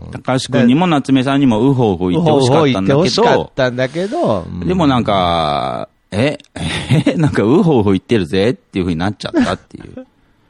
[SPEAKER 4] 高橋くんにも夏目さんにもウホウホ言ってほしかったんだけど。言ってほしか
[SPEAKER 3] ったんだけど。
[SPEAKER 4] うん、でもなんか、え、え、なんかウホウホ言ってるぜっていう風になっちゃったっていう。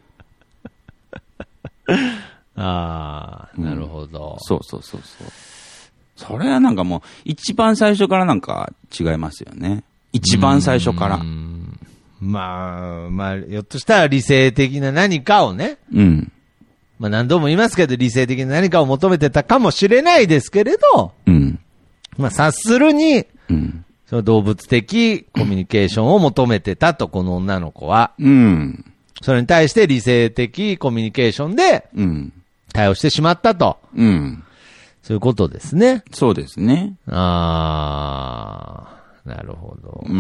[SPEAKER 3] ああ、なるほど、うん。
[SPEAKER 4] そうそうそうそう。それはなんかもう、一番最初からなんか違いますよね。一番最初から。
[SPEAKER 3] まあ、まあ、ひょっとしたら理性的な何かをね。
[SPEAKER 4] うん。
[SPEAKER 3] まあ何度も言いますけど、理性的な何かを求めてたかもしれないですけれど。
[SPEAKER 4] うん。
[SPEAKER 3] まあ察するに、
[SPEAKER 4] うん。
[SPEAKER 3] その動物的コミュニケーションを求めてたと、この女の子は。
[SPEAKER 4] うん。
[SPEAKER 3] それに対して理性的コミュニケーションで、
[SPEAKER 4] うん。
[SPEAKER 3] 対応してしまったと。
[SPEAKER 4] うん。
[SPEAKER 3] そういうことですね。
[SPEAKER 4] そうですね。
[SPEAKER 3] ああ、なるほど。
[SPEAKER 4] うん。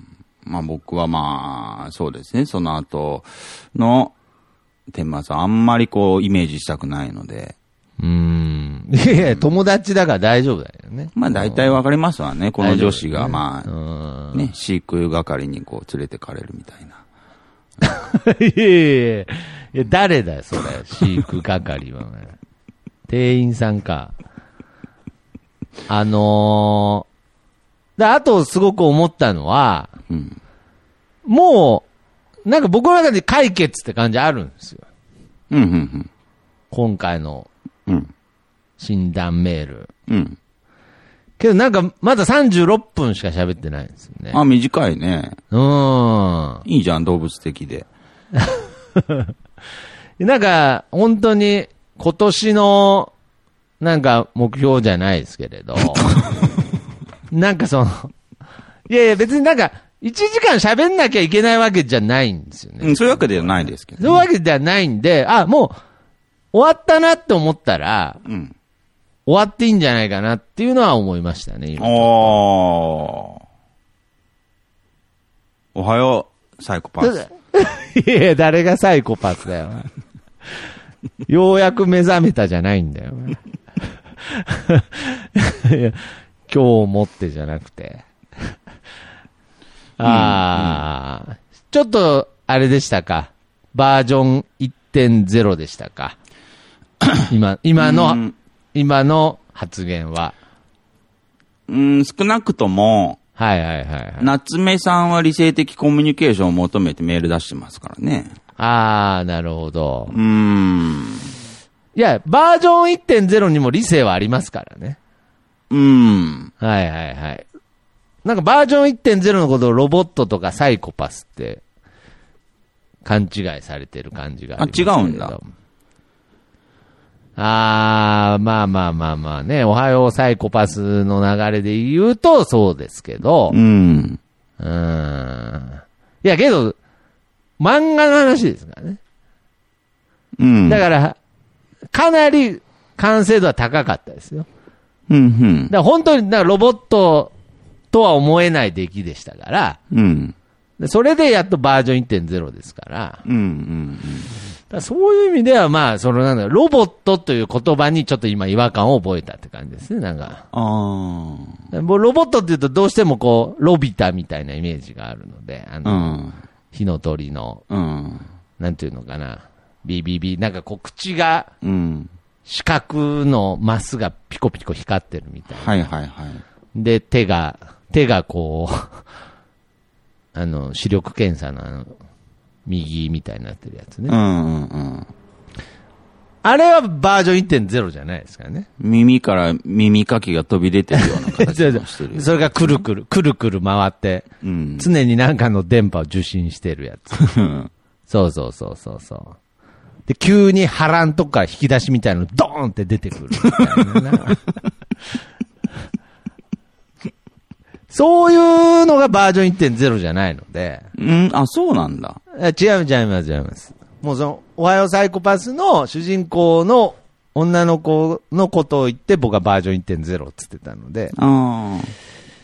[SPEAKER 4] まあ僕はまあ、そうですね。その後の、天満さんあんまりこうイメージしたくないので。
[SPEAKER 3] うーん。いやいや、友達だから大丈夫だよね。
[SPEAKER 4] まあ大体わかりますわね。この女子がま
[SPEAKER 3] あ、
[SPEAKER 4] ね、ね、飼育係にこう連れてかれるみたいな。
[SPEAKER 3] いやいやいや、いや誰だよ、それ。飼育係は。店員さんか。あのー、で、あとすごく思ったのは、
[SPEAKER 4] うん、
[SPEAKER 3] もう、なんか僕の中で解決って感じあるんですよ。
[SPEAKER 4] うんうんうん、
[SPEAKER 3] 今回の診断メール。
[SPEAKER 4] うん。
[SPEAKER 3] けどなんかまださんじゅうろっぷんしか喋ってないんですよね。
[SPEAKER 4] あ、短いね。
[SPEAKER 3] うーん。
[SPEAKER 4] いいじゃん、動物的で。
[SPEAKER 3] なんか、本当に今年のなんか目標じゃないですけれど。なんかその、いやいや別になんか、いちじかん喋んなきゃいけないわけじゃないんですよね。
[SPEAKER 4] うん、そういうわけではないですけど、ね。
[SPEAKER 3] そういうわけではないんで、あ、もう、終わったなって思ったら、
[SPEAKER 4] うん、
[SPEAKER 3] 終わっていいんじゃないかなっていうのは思いましたね、今。
[SPEAKER 4] おおはよう、サイコパス。
[SPEAKER 3] いやいや、誰がサイコパスだよ。ようやく目覚めたじゃないんだよ。いや今日もってじゃなくて。ああ、うんうん、ちょっと、あれでしたか。バージョン いってんゼロ でしたか。今、今の、うん、今の発言は。
[SPEAKER 4] うん、少なくとも、
[SPEAKER 3] はいはいはい、はい。
[SPEAKER 4] 夏目さんは理性的コミュニケーションを求めてメール出してますからね。
[SPEAKER 3] ああ、なるほど。
[SPEAKER 4] うーん。
[SPEAKER 3] いや、バージョン いってんゼロ にも理性はありますからね。
[SPEAKER 4] うーん。
[SPEAKER 3] はいはいはい。なんかバージョン いってんゼロ のことをロボットとかサイコパスって勘違いされてる感じがありますけれど。
[SPEAKER 4] あ、違うんだ。
[SPEAKER 3] あー、まあまあまあまあね、おはようサイコパスの流れで言うとそうですけど。
[SPEAKER 4] うん。
[SPEAKER 3] うーん。いやけど、漫画の話ですからね。
[SPEAKER 4] うん。
[SPEAKER 3] だから、かなり完成度は高かったですよ。
[SPEAKER 4] うんうん。
[SPEAKER 3] だから本当に、だからロボットとは思えない出来でしたから、
[SPEAKER 4] うん。
[SPEAKER 3] でそれでやっとバージョン いってんゼロ ですから、
[SPEAKER 4] うんうんうん。
[SPEAKER 3] だそういう意味ではまあ、そのなんだろう、ロボットという言葉にちょっと今違和感を覚えたって感じですね、なんか。
[SPEAKER 4] ああ。
[SPEAKER 3] もうロボットって言うとどうしてもこう、ロビタみたいなイメージがあるので、あの、
[SPEAKER 4] うん、
[SPEAKER 3] 火の鳥の、
[SPEAKER 4] うん、
[SPEAKER 3] なんていうのかな、ビービービー、なんかこう口が、
[SPEAKER 4] うん、
[SPEAKER 3] 四角のマスがピコピコ光ってるみたいな。
[SPEAKER 4] はいはいはい。
[SPEAKER 3] で、手が、手がこう、あの、視力検査のあの、右みたいになってるやつね。
[SPEAKER 4] うんうんうん。
[SPEAKER 3] あれはバージョン いってんゼロ じゃないですからね。
[SPEAKER 4] 耳から耳かきが飛び出てるような形をしてる。
[SPEAKER 3] それがくるくる、くるくる回って、うん、常に何かの電波を受信してるやつ。そうそうそうそうそう。で、急に波乱とか引き出しみたいなのドーンって出てくるみたいな。そういうのがバージョン いってんゼロ じゃないので。
[SPEAKER 4] うん、あ、そうなんだ。
[SPEAKER 3] 違う違います違います。もうその、おはようサイコパスの主人公の女の子のことを言って僕はバージョン いってんゼロ って言ってたので。
[SPEAKER 4] あ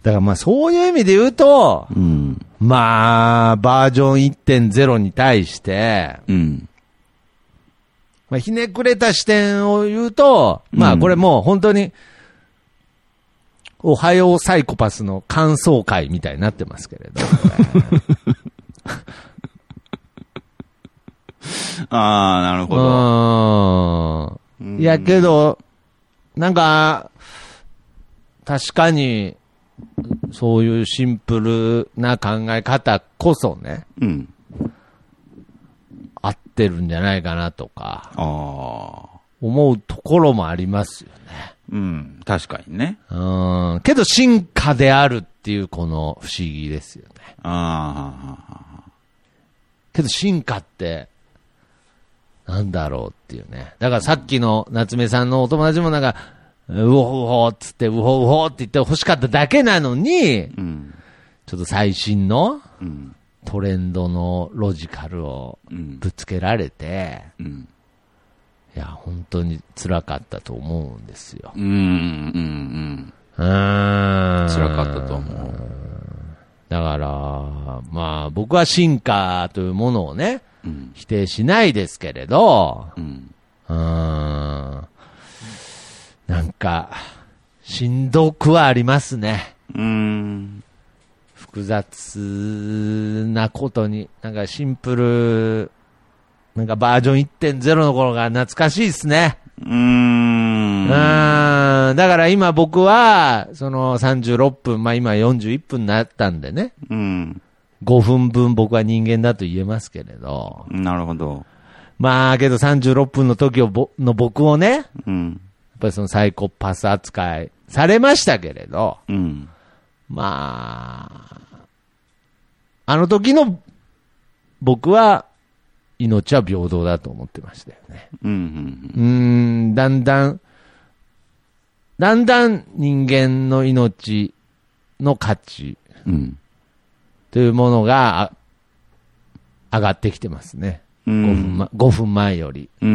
[SPEAKER 3] だからまあそういう意味で言うと、
[SPEAKER 4] うん。
[SPEAKER 3] まあ、バージョン いってんゼロ に対して、
[SPEAKER 4] うん。
[SPEAKER 3] まあ、ひねくれた視点を言うと、まあこれもう本当に、おはようサイコパスの感想会みたいになってますけれど。
[SPEAKER 4] ああ、なるほど。
[SPEAKER 3] うん。いやけど、なんか、確かに、そういうシンプルな考え方こそね、
[SPEAKER 4] うん。
[SPEAKER 3] 合ってるんじゃないかなとか、
[SPEAKER 4] ああ。
[SPEAKER 3] 思うところもありますよね。
[SPEAKER 4] うん。確かにね。
[SPEAKER 3] うん。けど進化であるっていうこの不思議ですよね。
[SPEAKER 4] ああ。
[SPEAKER 3] けど進化って、なんだろうっていうね。だからさっきの夏目さんのお友達もなんか、うほうほっつって、うほうほって言って欲しかっただけなのに、
[SPEAKER 4] うん、
[SPEAKER 3] ちょっと最新のトレンドのロジカルをぶつけられて、
[SPEAKER 4] うんうん、
[SPEAKER 3] いや、本当に辛かったと思うんですよ。
[SPEAKER 4] うん、うん、うん。辛かったと思う。
[SPEAKER 3] だから、まあ僕は進化というものをね、うん、否定しないですけれど、うん、うーんなんか、しんどくはありますね。
[SPEAKER 4] うーん。
[SPEAKER 3] 複雑なことに、なんかシンプル、なんかバージョン いってんゼロ の頃が懐かしいですね。
[SPEAKER 4] うーん。
[SPEAKER 3] うーん。だから今僕は、そのさんじゅうろっぷん、まあ今よんじゅういっぷんになったんでね。
[SPEAKER 4] うん。
[SPEAKER 3] ごふんぶん僕は人間だと言えますけれど。
[SPEAKER 4] なるほど。
[SPEAKER 3] まあけどさんじゅうろっぷんの時をぼの僕をね。
[SPEAKER 4] うん。
[SPEAKER 3] やっぱりそのサイコパス扱いされましたけれど、
[SPEAKER 4] うん、
[SPEAKER 3] まあ、あの時の僕は命は平等だと思ってましたよね。
[SPEAKER 4] うんうんうん、
[SPEAKER 3] うーん、だんだん、だんだん人間の命の価値というものが上がってきてますね。
[SPEAKER 4] うん、
[SPEAKER 3] ごふんま、ごふんまえより。
[SPEAKER 4] うん、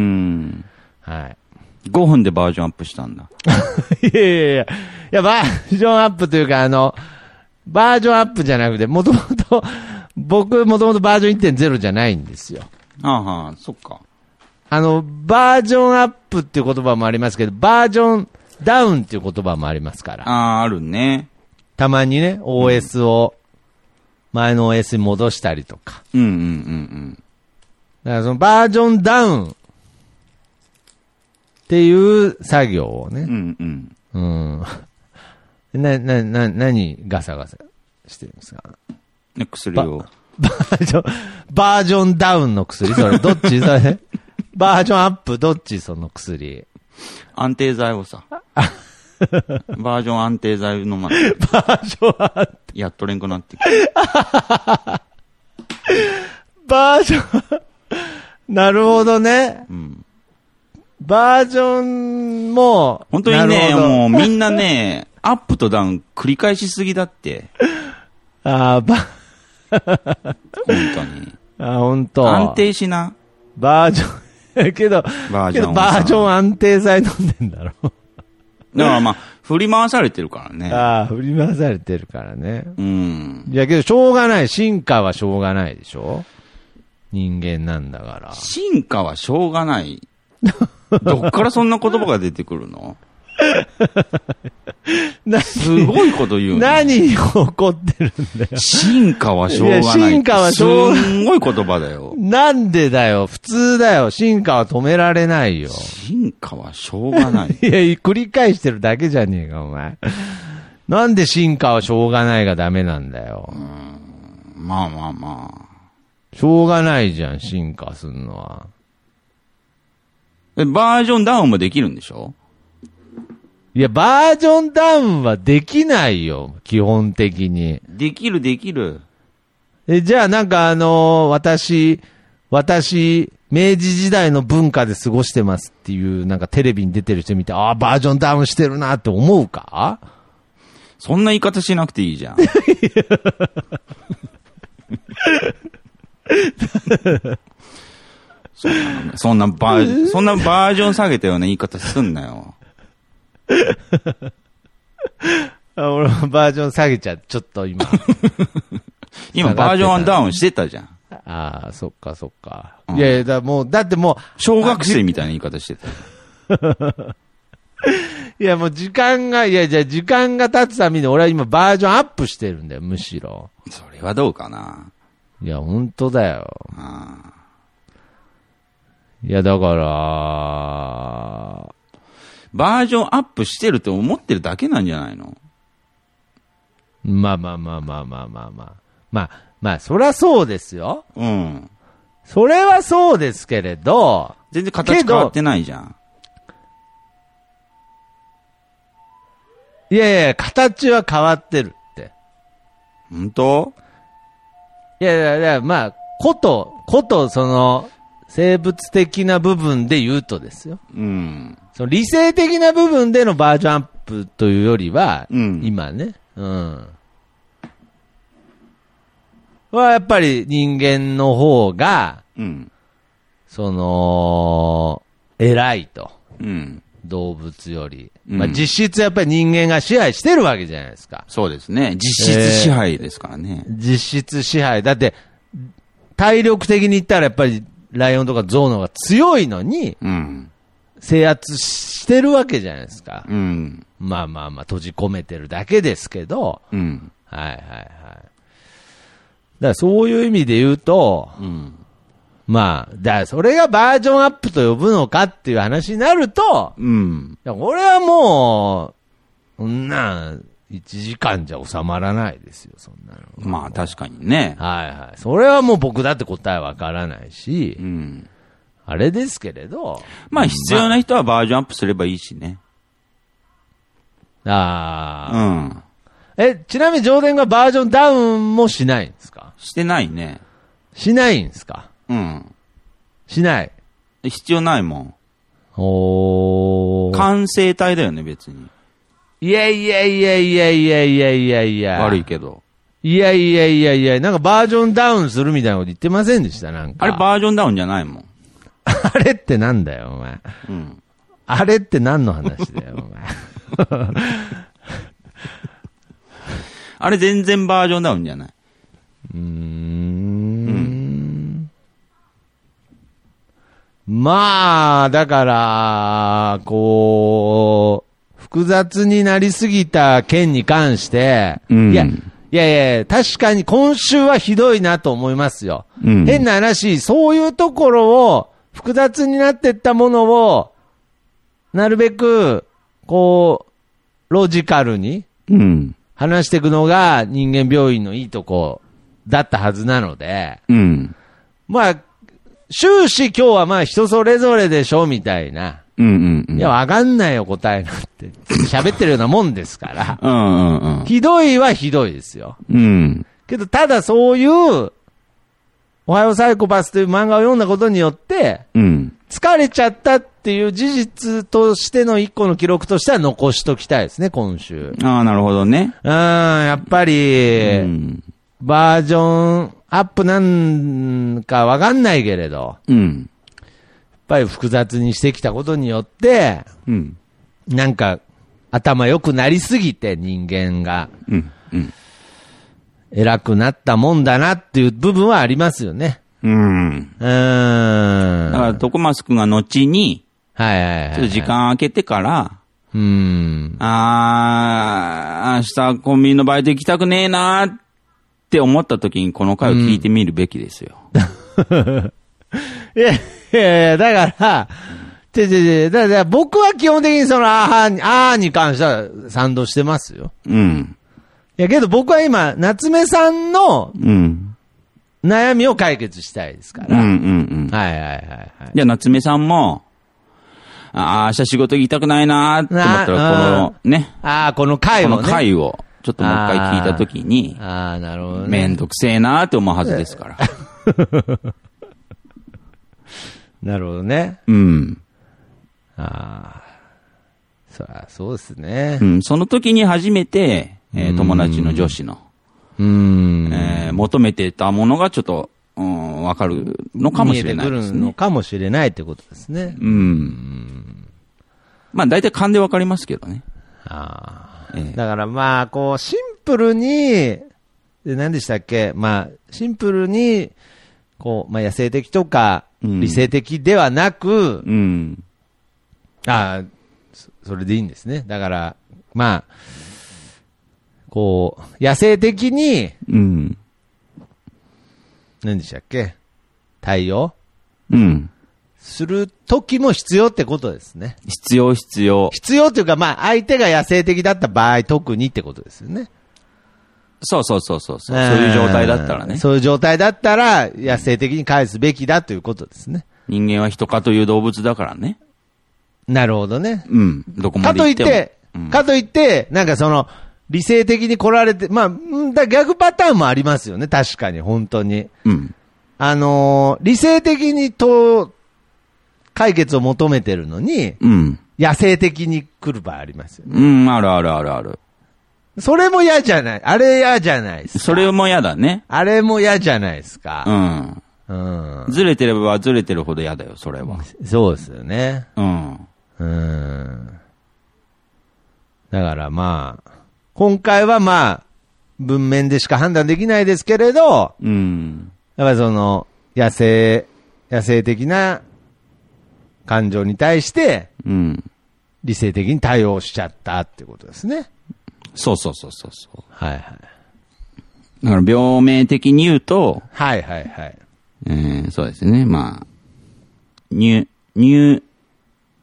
[SPEAKER 3] はい。
[SPEAKER 4] ごふんでバージョンアップしたんだ。
[SPEAKER 3] いやいやいや、いや、バージョンアップというか、あの、バージョンアップじゃなくて、もともと、僕、もともとバージョン いってんゼロ じゃないんですよ。
[SPEAKER 4] ああ、はあ、そっか。
[SPEAKER 3] あの、バージョンアップっていう言葉もありますけど、バージョンダウンっていう言葉もありますから。
[SPEAKER 4] ああ、あるね。
[SPEAKER 3] たまにね、オーエス を前の オーエス に戻したりとか。
[SPEAKER 4] うんうんうんうん。
[SPEAKER 3] だからそのバージョンダウンっていう作業をね。
[SPEAKER 4] うんうん。
[SPEAKER 3] うん。な、な、な、何ガサガサしてるんですか？
[SPEAKER 4] ね、薬を。
[SPEAKER 3] バージョン、バージョンダウンの薬それ、どっちそれバージョンアップどっちその薬。
[SPEAKER 4] 安定剤をさ。バージョン安定剤飲まない。
[SPEAKER 3] バージョン安定。
[SPEAKER 4] やっとれんくなってき
[SPEAKER 3] バージョン、なるほどね。
[SPEAKER 4] うん。
[SPEAKER 3] バージョンも、
[SPEAKER 4] 本当にね、もうみんなね、アップとダウン繰り返しすぎだって。
[SPEAKER 3] ああ、ば、
[SPEAKER 4] 本当に。
[SPEAKER 3] あ、本当。
[SPEAKER 4] 安定しな。
[SPEAKER 3] バージョン、けど、
[SPEAKER 4] バージョン。
[SPEAKER 3] バージョン安定剤飲んでんだろ。
[SPEAKER 4] だからまあ、振り回されてるからね。
[SPEAKER 3] ああ、振り回されてるからね。
[SPEAKER 4] うん。
[SPEAKER 3] いやけど、しょうがない。進化はしょうがないでしょ？人間なんだから。
[SPEAKER 4] 進化はしょうがない。どっからそんな言葉が出てくるの？すごいこと言うね。
[SPEAKER 3] 何に怒ってるんだよ。
[SPEAKER 4] 進化はしょうがない。
[SPEAKER 3] 進化はしょうがない。
[SPEAKER 4] すごい言葉だよ。
[SPEAKER 3] なんでだよ。普通だよ。進化は止められないよ。
[SPEAKER 4] 進化はしょうがない。
[SPEAKER 3] いや、繰り返してるだけじゃねえか、お前。なんで進化はしょうがないがダメなんだよ。
[SPEAKER 4] うーん、まあまあまあ。
[SPEAKER 3] しょうがないじゃん、進化すんのは。
[SPEAKER 4] え、バージョンダウンもできるんでしょ？
[SPEAKER 3] いや、バージョンダウンはできないよ、基本的に。
[SPEAKER 4] できるできる。
[SPEAKER 3] え、じゃあなんかあのー、私、私、明治時代の文化で過ごしてますっていう、なんかテレビに出てる人見て、ああ、バージョンダウンしてるなって思うか？
[SPEAKER 4] そんな言い方しなくていいじゃん。そんな、そんなバー、そんなバージョン下げたような言い方すんなよ。
[SPEAKER 3] あ俺もバージョン下げちゃう、ちょっと今。
[SPEAKER 4] 今バージョンダウンしてたじゃん。
[SPEAKER 3] ああ、そっかそっか。
[SPEAKER 4] うん、
[SPEAKER 3] いやいや、だもう、だってもう。
[SPEAKER 4] 小学生みたいな言い方してた。
[SPEAKER 3] いや、もう時間が、いや、じゃあ時間が経つために俺は今バージョンアップしてるんだよ、むしろ。
[SPEAKER 4] それはどうかな。
[SPEAKER 3] いや、ほんとだよ。
[SPEAKER 4] ああ、
[SPEAKER 3] いや、だから、
[SPEAKER 4] バージョンアップしてると思ってるだけなんじゃないの？
[SPEAKER 3] まあまあまあまあまあまあまあ。まあ、まあ、そりゃそうですよ。
[SPEAKER 4] うん。
[SPEAKER 3] それはそうですけれど。
[SPEAKER 4] 全然形変わってないじゃん。
[SPEAKER 3] いやいや、形は変わってるって。
[SPEAKER 4] 本当？
[SPEAKER 3] いやいやいや、まあ、こと、こと、その、生物的な部分で言うとですよ。
[SPEAKER 4] うん。
[SPEAKER 3] その理性的な部分でのバージョンアップというよりは、
[SPEAKER 4] うん、
[SPEAKER 3] 今ね、うん。はやっぱり人間の方が、
[SPEAKER 4] うん。
[SPEAKER 3] その、偉いと。
[SPEAKER 4] うん。
[SPEAKER 3] 動物より。
[SPEAKER 4] うん、
[SPEAKER 3] まあ実質やっぱり人間が支配してるわけじゃないですか。
[SPEAKER 4] そうですね。実質支配ですからね。
[SPEAKER 3] えー、実質支配。だって、体力的に言ったらやっぱりライオンとかゾウの方が強いのに、
[SPEAKER 4] うん。
[SPEAKER 3] 制圧してるわけじゃないですか。
[SPEAKER 4] うん。
[SPEAKER 3] まあまあまあ閉じ込めてるだけですけど、
[SPEAKER 4] うん。
[SPEAKER 3] はいはいはい。だからそういう意味で言うと、
[SPEAKER 4] うん。
[SPEAKER 3] まあ、だからそれがバージョンアップと呼ぶのかっていう話になると、
[SPEAKER 4] うん。
[SPEAKER 3] いや俺はもう、そんな、いちじかんじゃ収まらないですよ、そんなの。
[SPEAKER 4] まあ確かにね。
[SPEAKER 3] はいはい。それはもう僕だって答えわからないし、
[SPEAKER 4] うん。
[SPEAKER 3] あれですけれど。
[SPEAKER 4] まあ必要な人はバージョンアップすればいいしね。
[SPEAKER 3] ああ。
[SPEAKER 4] うん。
[SPEAKER 3] え、ちなみに上田がバージョンダウンもしないんですか？
[SPEAKER 4] してないね。
[SPEAKER 3] しないんですか？
[SPEAKER 4] うん。
[SPEAKER 3] しない。
[SPEAKER 4] 必要ないもん。
[SPEAKER 3] おー。
[SPEAKER 4] 完成体だよね、別に。
[SPEAKER 3] いやいやいやいやいやいやいやいや。
[SPEAKER 4] 悪いけど。
[SPEAKER 3] いやいやいやいや、なんかバージョンダウンするみたいなこと言ってませんでしたなんか。
[SPEAKER 4] あれバージョンダウンじゃないもん。
[SPEAKER 3] あれってなんだよ、お前。
[SPEAKER 4] うん。
[SPEAKER 3] あれって何の話だよ、お前。
[SPEAKER 4] あれ全然バージョンダウンじゃない。
[SPEAKER 3] うーん。うんまあ、だから、こう、複雑になりすぎた件に関して、
[SPEAKER 4] うん、
[SPEAKER 3] いや、いやいや、確かに今週はひどいなと思いますよ。うん、変な話、そういうところを、複雑になっていったものを、なるべく、こう、ロジカルに、話していくのが人間病院のいいとこだったはずなので、
[SPEAKER 4] うん、
[SPEAKER 3] まあ、終始今日はまあ人それぞれでしょみたいな。
[SPEAKER 4] うんうんうん、
[SPEAKER 3] いや、わかんないよ答えなんて。喋ってるようなもんですから。
[SPEAKER 4] うんうんうん、
[SPEAKER 3] ひどいはひどいですよ。
[SPEAKER 4] うん、
[SPEAKER 3] けど、ただそういう、おはようサイコパスという漫画を読んだことによって、
[SPEAKER 4] うん、
[SPEAKER 3] 疲れちゃったっていう事実としての一個の記録としては残しときたいですね、今週。
[SPEAKER 4] ああ、なるほどね。
[SPEAKER 3] うん、やっぱり、うん、バージョンアップなんかわかんないけれど、
[SPEAKER 4] うん、
[SPEAKER 3] やっぱり複雑にしてきたことによって、
[SPEAKER 4] うん、
[SPEAKER 3] なんか頭良くなりすぎて人間が、
[SPEAKER 4] うんうん、
[SPEAKER 3] 偉くなったもんだなっていう部分はありますよね。
[SPEAKER 4] うん。うん。
[SPEAKER 3] だか
[SPEAKER 4] ら、徳松くんが後に、
[SPEAKER 3] はいはいはい、はい。
[SPEAKER 4] ちょっと時間空けてから、
[SPEAKER 3] うん。
[SPEAKER 4] あー、明日コンビニのバイト行きたくねえなーって思った時にこの回を聞いてみるべきですよ。
[SPEAKER 3] うん、いやいやいや、だから、ちょちょちょ、だから僕は基本的にそのあーに、あーに関しては賛同してますよ。
[SPEAKER 4] うん。
[SPEAKER 3] いやけど僕は今、夏目さんの、うん。悩みを解決したいですから。
[SPEAKER 4] うんうんうん。
[SPEAKER 3] はいはいはい、はい。
[SPEAKER 4] じゃあ、夏目さんも、ああ、明日仕事行きたくないなーって思ったら、このね。
[SPEAKER 3] ああ、この回をね。
[SPEAKER 4] この回を、ちょっともう一回聞いたときに、
[SPEAKER 3] ああ、なるほどね。
[SPEAKER 4] めんどくせえなーって思うはずですから。
[SPEAKER 3] なるほどね。
[SPEAKER 4] うん。
[SPEAKER 3] ああ。そりゃそうですね。
[SPEAKER 4] うん、その時に初めて、えー、友達の女子の、
[SPEAKER 3] うーん、
[SPEAKER 4] えー、求めてたものがちょっと、うん、わかるのかもしれないですね。
[SPEAKER 3] 見えてくるのかもしれないってことですね。
[SPEAKER 4] うん。うん、まあ大体勘でわかりますけどね。
[SPEAKER 3] ああ。
[SPEAKER 4] ええ、
[SPEAKER 3] だからまあ、こう、シンプルに、で何でしたっけ、まあ、シンプルに、こう、まあ、野生的とか、理性的ではなく、
[SPEAKER 4] うん。
[SPEAKER 3] ああ、それでいいんですね。だから、まあ、こう、野生的に、
[SPEAKER 4] うん。
[SPEAKER 3] 何でしたっけ、対応
[SPEAKER 4] うん。
[SPEAKER 3] する時も必要ってことですね。
[SPEAKER 4] 必要、必要。
[SPEAKER 3] 必要っていうか、まあ、相手が野生的だった場合、特にってことですよね。
[SPEAKER 4] そうそうそうそう。そういう状態だったらね。
[SPEAKER 3] そういう状態だったら、野生的に返すべきだということですね。
[SPEAKER 4] 人間は人かという動物だからね。
[SPEAKER 3] なるほどね。
[SPEAKER 4] うん。どこまで行っても。
[SPEAKER 3] かといって、うん、かといって、なんかその、理性的に来られて、まあ、だ逆パターンもありますよね。確かに、本当に。
[SPEAKER 4] うん。
[SPEAKER 3] あのー、理性的にと、解決を求めてるのに、
[SPEAKER 4] うん。
[SPEAKER 3] 野生的に来る場合ありますよね。
[SPEAKER 4] うん、あるあるあるある。
[SPEAKER 3] それも嫌じゃない。あれ嫌じゃないですか。
[SPEAKER 4] それも嫌だね。
[SPEAKER 3] あれも嫌じゃないですか。
[SPEAKER 4] うん。
[SPEAKER 3] うん。
[SPEAKER 4] ずれてればずれてるほど嫌だよ、それは。
[SPEAKER 3] そうですよね。
[SPEAKER 4] うん。
[SPEAKER 3] うん。だからまあ、今回はまあ、文面でしか判断できないですけれど、
[SPEAKER 4] うん。
[SPEAKER 3] やっぱりその、野生、野生的な感情に対して、
[SPEAKER 4] うん。
[SPEAKER 3] 理性的に対応しちゃったってことですね。
[SPEAKER 4] そうそうそうそうそう。
[SPEAKER 3] はいはい。
[SPEAKER 4] だから病名的に言うと、
[SPEAKER 3] はいはいはい。
[SPEAKER 4] えー、そうですね。まあ、入、入、うん、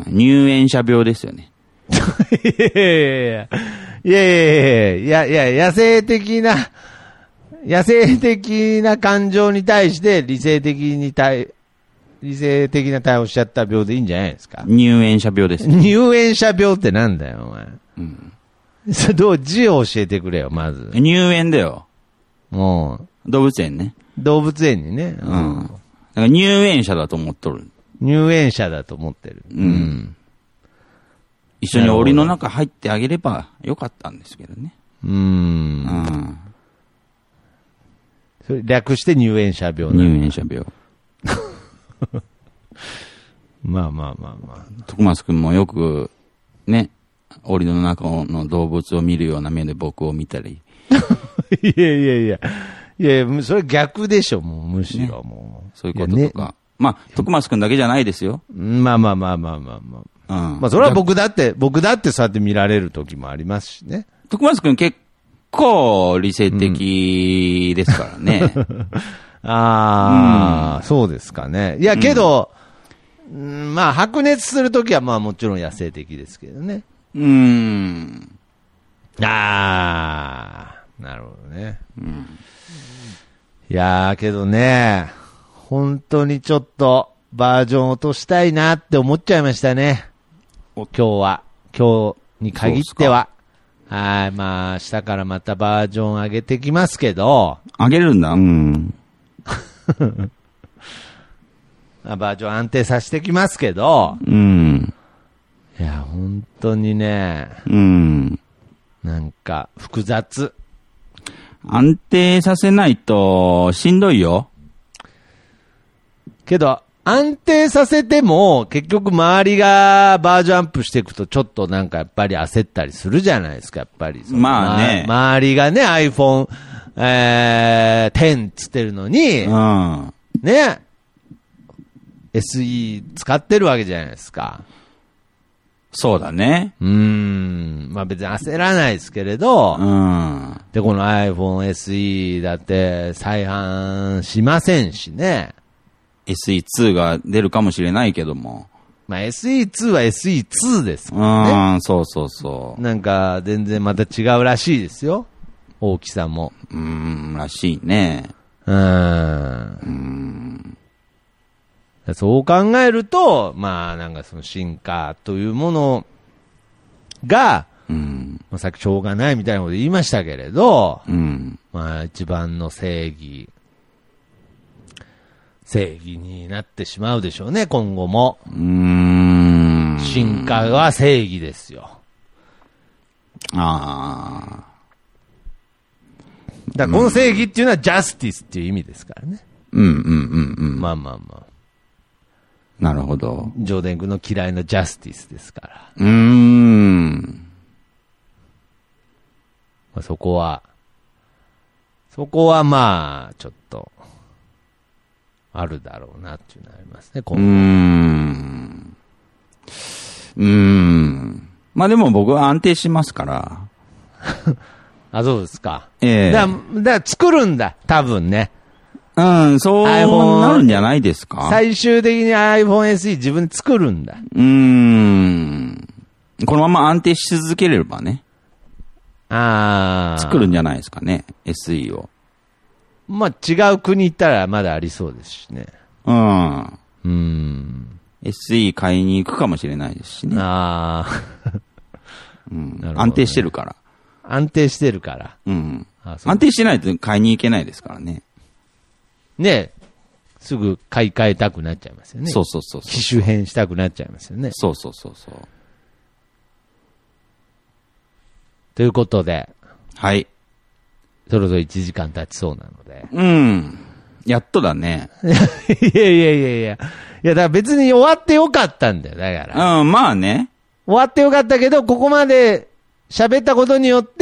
[SPEAKER 4] 入園者病ですよね。
[SPEAKER 3] いやいやいやいや、いやいやいや、いや、野生的な、野生的な感情に対して理性的に対、理性的な対応しちゃった病でいいんじゃないですか。
[SPEAKER 4] 入園者病です、ね。
[SPEAKER 3] 入園者病ってなんだよ、お前。
[SPEAKER 4] うん。
[SPEAKER 3] それどう、字を教えてくれよ、まず。
[SPEAKER 4] 入園だよ。
[SPEAKER 3] も
[SPEAKER 4] う。動物園ね。
[SPEAKER 3] 動物園にね。
[SPEAKER 4] うん。だから入園者だと思っとる。
[SPEAKER 3] 入園者だと思ってる。
[SPEAKER 4] うん。うん、一緒に檻の中入ってあげればよかったんですけどね。
[SPEAKER 3] うーん。
[SPEAKER 4] うん。
[SPEAKER 3] それ略して入園者病。
[SPEAKER 4] 入園者病。
[SPEAKER 3] まあまあまあまあ。
[SPEAKER 4] 徳松くんもよく、ね、檻の中の動物を見るような目で僕を見たり。
[SPEAKER 3] いやいやいや。いやいや、それ逆でしょ、もう、むしろもう。ね、
[SPEAKER 4] そういうこととか。ね、まあ、徳松くんだけじゃないですよ。
[SPEAKER 3] まあまあまあまあまあまあ。うん。まあ、それは僕だって、僕だってそうやって見られる時もありますしね。
[SPEAKER 4] 徳松くん結構理性的ですからね。うん、
[SPEAKER 3] ああ、うん、そうですかね。いや、けど、うん、まあ、白熱するときは、まあ、もちろん野生的ですけどね。
[SPEAKER 4] うーん。
[SPEAKER 3] ああ、なるほどね。
[SPEAKER 4] うん、
[SPEAKER 3] いやー、けどね、本当にちょっと、バージョン落としたいなって思っちゃいましたね。今日は。今日に限っては。はい、まあ、明日からまたバージョン上げてきますけど。
[SPEAKER 4] 上げるんだ、うん。
[SPEAKER 3] バージョン安定させてきますけど、
[SPEAKER 4] うん。
[SPEAKER 3] いや、本当にね、
[SPEAKER 4] うん。
[SPEAKER 3] なんか、複雑。
[SPEAKER 4] 安定させないと、しんどいよ。
[SPEAKER 3] けど、安定させても、結局周りがバージョンアップしていくと、ちょっとなんかやっぱり焦ったりするじゃないですか、やっぱり。
[SPEAKER 4] まあね。
[SPEAKER 3] ま、周りがね、iPhone、えー、テンつってるのに、
[SPEAKER 4] うん。
[SPEAKER 3] ね、エスイー 使ってるわけじゃないですか。
[SPEAKER 4] そうだね。
[SPEAKER 3] うーん。まあ別に焦らないですけれど、
[SPEAKER 4] うん。
[SPEAKER 3] で、この iPhone エスイー だって再販しませんしね。
[SPEAKER 4] エスイーツー が出るかもしれないけども。
[SPEAKER 3] まあ エスイーツー は エスイーツー ですからね。
[SPEAKER 4] うん、そうそうそう。
[SPEAKER 3] なんか全然また違うらしいですよ。大きさも。
[SPEAKER 4] うーん、らしいね。
[SPEAKER 3] うーん。
[SPEAKER 4] うーん。
[SPEAKER 3] そう考えると、まあなんかその進化というものが、
[SPEAKER 4] うん、
[SPEAKER 3] まあ、さっきしょうがないみたいなこと言いましたけれど、
[SPEAKER 4] うん、
[SPEAKER 3] まあ一番の正義、正義になってしまうでしょうね、今後も。
[SPEAKER 4] うーん。
[SPEAKER 3] 進化は正義ですよ。
[SPEAKER 4] ああ。
[SPEAKER 3] だからこの正義っていうのはジャスティスっていう意味ですからね。
[SPEAKER 4] うんうんうんうん。
[SPEAKER 3] まあまあまあ。
[SPEAKER 4] なるほど。
[SPEAKER 3] ジョーデン君の嫌いなジャスティスですから。
[SPEAKER 4] うーん。
[SPEAKER 3] あ、そこは、そこはまあ、ちょっと、あるだろうなっていうのはありますね、今後。
[SPEAKER 4] うーん。うーん。まあでも僕は安定しますから。
[SPEAKER 3] あ、そうですか。
[SPEAKER 4] ええ
[SPEAKER 3] だから、だから作るんだ、多分ね。
[SPEAKER 4] うん、そうなるんじゃないですか。
[SPEAKER 3] 最終的に iPhone エスイー 自分で作るんだ。
[SPEAKER 4] うーん。このまま安定し続ければね。
[SPEAKER 3] ああ。
[SPEAKER 4] 作るんじゃないですかね、エスイー を。
[SPEAKER 3] まあ、違う国行ったらまだありそうですしね。
[SPEAKER 4] うん。
[SPEAKER 3] うーん。
[SPEAKER 4] エスイー 買いに行くかもしれないですしね。
[SPEAKER 3] ああ。
[SPEAKER 4] うん
[SPEAKER 3] ね、
[SPEAKER 4] 安定してるから。
[SPEAKER 3] 安定してるから。
[SPEAKER 4] うん。
[SPEAKER 3] あ、そう
[SPEAKER 4] 安定してないと買いに行けないですからね。
[SPEAKER 3] ね、すぐ買い替えたくなっちゃいますよね。
[SPEAKER 4] そうそうそうそう。
[SPEAKER 3] 機種変したくなっちゃいますよね。
[SPEAKER 4] そうそうそうそう。
[SPEAKER 3] ということで、
[SPEAKER 4] はい。
[SPEAKER 3] そろそろいちじかん経ちそうなので。
[SPEAKER 4] うん。やっとだね。
[SPEAKER 3] いやいやいやいや。いや、だから別に終わってよかったんだよ、だから。
[SPEAKER 4] うん、まあね。
[SPEAKER 3] 終わってよかったけど、ここまで喋ったことによって、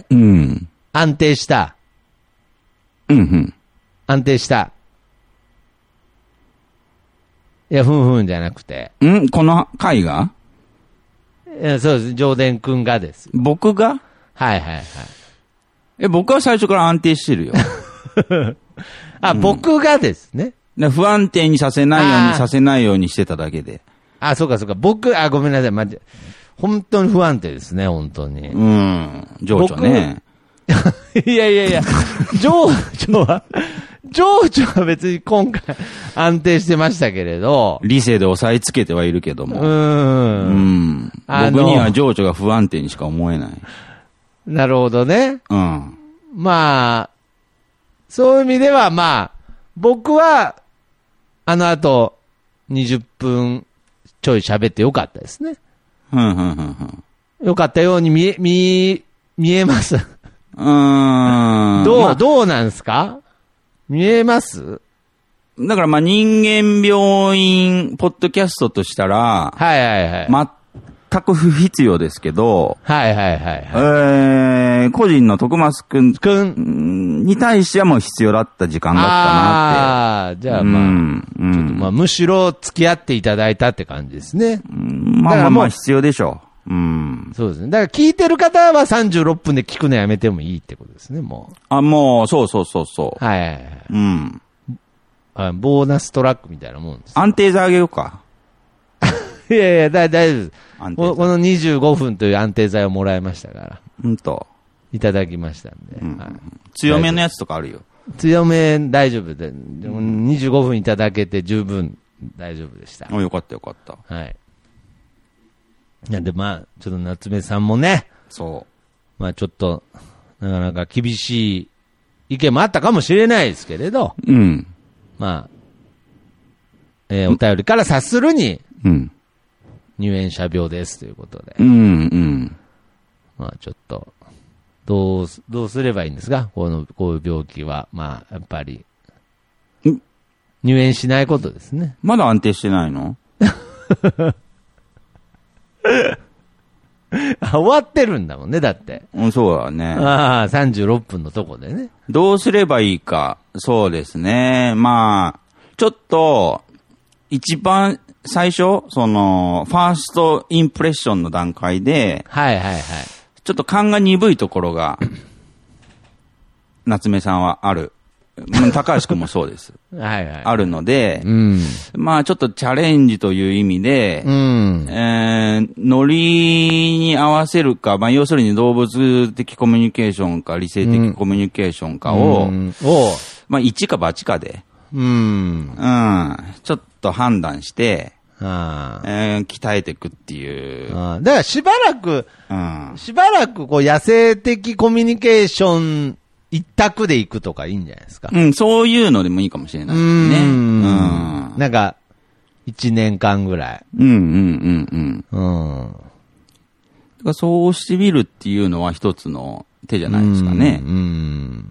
[SPEAKER 4] うん。
[SPEAKER 3] 安定した。
[SPEAKER 4] うん、うん。
[SPEAKER 3] 安定した。いや、ふんふんじゃなくて。
[SPEAKER 4] んこの回が
[SPEAKER 3] いや、そうです。上田くんがです。
[SPEAKER 4] 僕が
[SPEAKER 3] はいはいはい。
[SPEAKER 4] え、僕は最初から安定してるよ。
[SPEAKER 3] あ、うん、僕がですね。
[SPEAKER 4] 不安定にさせないようにさせないようにしてただけで。
[SPEAKER 3] あ、そうかそうか。僕、あ、ごめんなさい。待って。本当に不安定ですね、本当に。
[SPEAKER 4] うん。情緒ね。
[SPEAKER 3] いやいやいや、情緒は、情緒は別に今回安定してましたけれど。
[SPEAKER 4] 理性で押さえつけてはいるけども。
[SPEAKER 3] うーん。
[SPEAKER 4] うん。僕には情緒が不安定にしか思えない。
[SPEAKER 3] なるほどね。
[SPEAKER 4] うん。
[SPEAKER 3] まあ、そういう意味ではまあ、僕は、あの後、にじゅっぷんちょい喋ってよかったですね。
[SPEAKER 4] うん、うん、うん、うん。
[SPEAKER 3] よかったように見え、見、見えます。
[SPEAKER 4] うーん。
[SPEAKER 3] どう、
[SPEAKER 4] まあ、
[SPEAKER 3] どうなんすか？見えます？
[SPEAKER 4] だからまあ人間病院ポッドキャストとしたら、
[SPEAKER 3] はいはいはい。
[SPEAKER 4] 全く不必要ですけど、
[SPEAKER 3] はいはいはい、はい。
[SPEAKER 4] えー、個人の徳松くん
[SPEAKER 3] くん
[SPEAKER 4] に対してはもう必要だった時間だったなって。
[SPEAKER 3] ああ、じゃあまあ、うんうん、ちょっとまあむしろ付き合っていただいたって感じですね。
[SPEAKER 4] うん、まあまあまあ必要でしょう。うん。
[SPEAKER 3] そうですね。だから聞いてる方はさんじゅうろっぷんで聞くのやめてもいいってことですね、もう。
[SPEAKER 4] あ、もう、そうそうそうそう。
[SPEAKER 3] はいはいはい。
[SPEAKER 4] うん。
[SPEAKER 3] あ、ボーナストラックみたいなもんです。
[SPEAKER 4] 安定座あげようか。
[SPEAKER 3] いやいや、だ、大丈夫です。
[SPEAKER 4] 安定
[SPEAKER 3] このにじゅうごふんという安定剤をもらいましたから。
[SPEAKER 4] うんと。
[SPEAKER 3] いただきましたんで。
[SPEAKER 4] うん
[SPEAKER 3] はい、
[SPEAKER 4] 強めのやつとかあるよ。
[SPEAKER 3] 強め大丈夫で。でもにじゅうごふんいただけて十分大丈夫でした。
[SPEAKER 4] あ、よかったよかった。
[SPEAKER 3] はい。いや、で、まあ、ちょっと夏目さんもね。
[SPEAKER 4] そう。
[SPEAKER 3] まあ、ちょっと、なかなか厳しい意見もあったかもしれないですけれど。
[SPEAKER 4] うん。
[SPEAKER 3] まあ、えー、お便りから察するに、
[SPEAKER 4] うん。
[SPEAKER 3] 入園者病ですということで。
[SPEAKER 4] うん、うん。
[SPEAKER 3] まあ、ちょっと、どう、どうすればいいんですか？この、こういう病気は。まあ、やっぱり、入園しないことですね。
[SPEAKER 4] まだ安定してないの
[SPEAKER 3] あ、終わってるんだもんね、だって。
[SPEAKER 4] うん、そうだね。
[SPEAKER 3] ああ、さんじゅうろっぷんのとこでね。
[SPEAKER 4] どうすればいいか。そうですね。まあ、ちょっと、一番最初、その、ファーストインプレッションの段階で、
[SPEAKER 3] はいはいはい。
[SPEAKER 4] ちょっと勘が鈍いところが、夏目さんはある。高橋くんもそうです。
[SPEAKER 3] はいはい。
[SPEAKER 4] あるので、
[SPEAKER 3] うん、
[SPEAKER 4] まあちょっとチャレンジという意味で、
[SPEAKER 3] うん
[SPEAKER 4] えー、ノリに合わせるか、まあ要するに動物的コミュニケーションか理性的コミュニケーションかを、
[SPEAKER 3] うんうん、お
[SPEAKER 4] まあいちかばちかで、
[SPEAKER 3] うん、
[SPEAKER 4] うん、ちょっと判断して、
[SPEAKER 3] あ
[SPEAKER 4] えー、鍛えていくっていう。
[SPEAKER 3] あだからしばらく、
[SPEAKER 4] うん、
[SPEAKER 3] しばらくこう野生的コミュニケーション一択で行くとかいいんじゃないですか。
[SPEAKER 4] うん、そういうのでもいいかもしれないですね。うん。
[SPEAKER 3] なんか、一年間ぐらい。
[SPEAKER 4] うんうんうん
[SPEAKER 3] うん。うん。
[SPEAKER 4] だからそうしてみるっていうのは一つの手じゃないですかね。
[SPEAKER 3] うん。うん、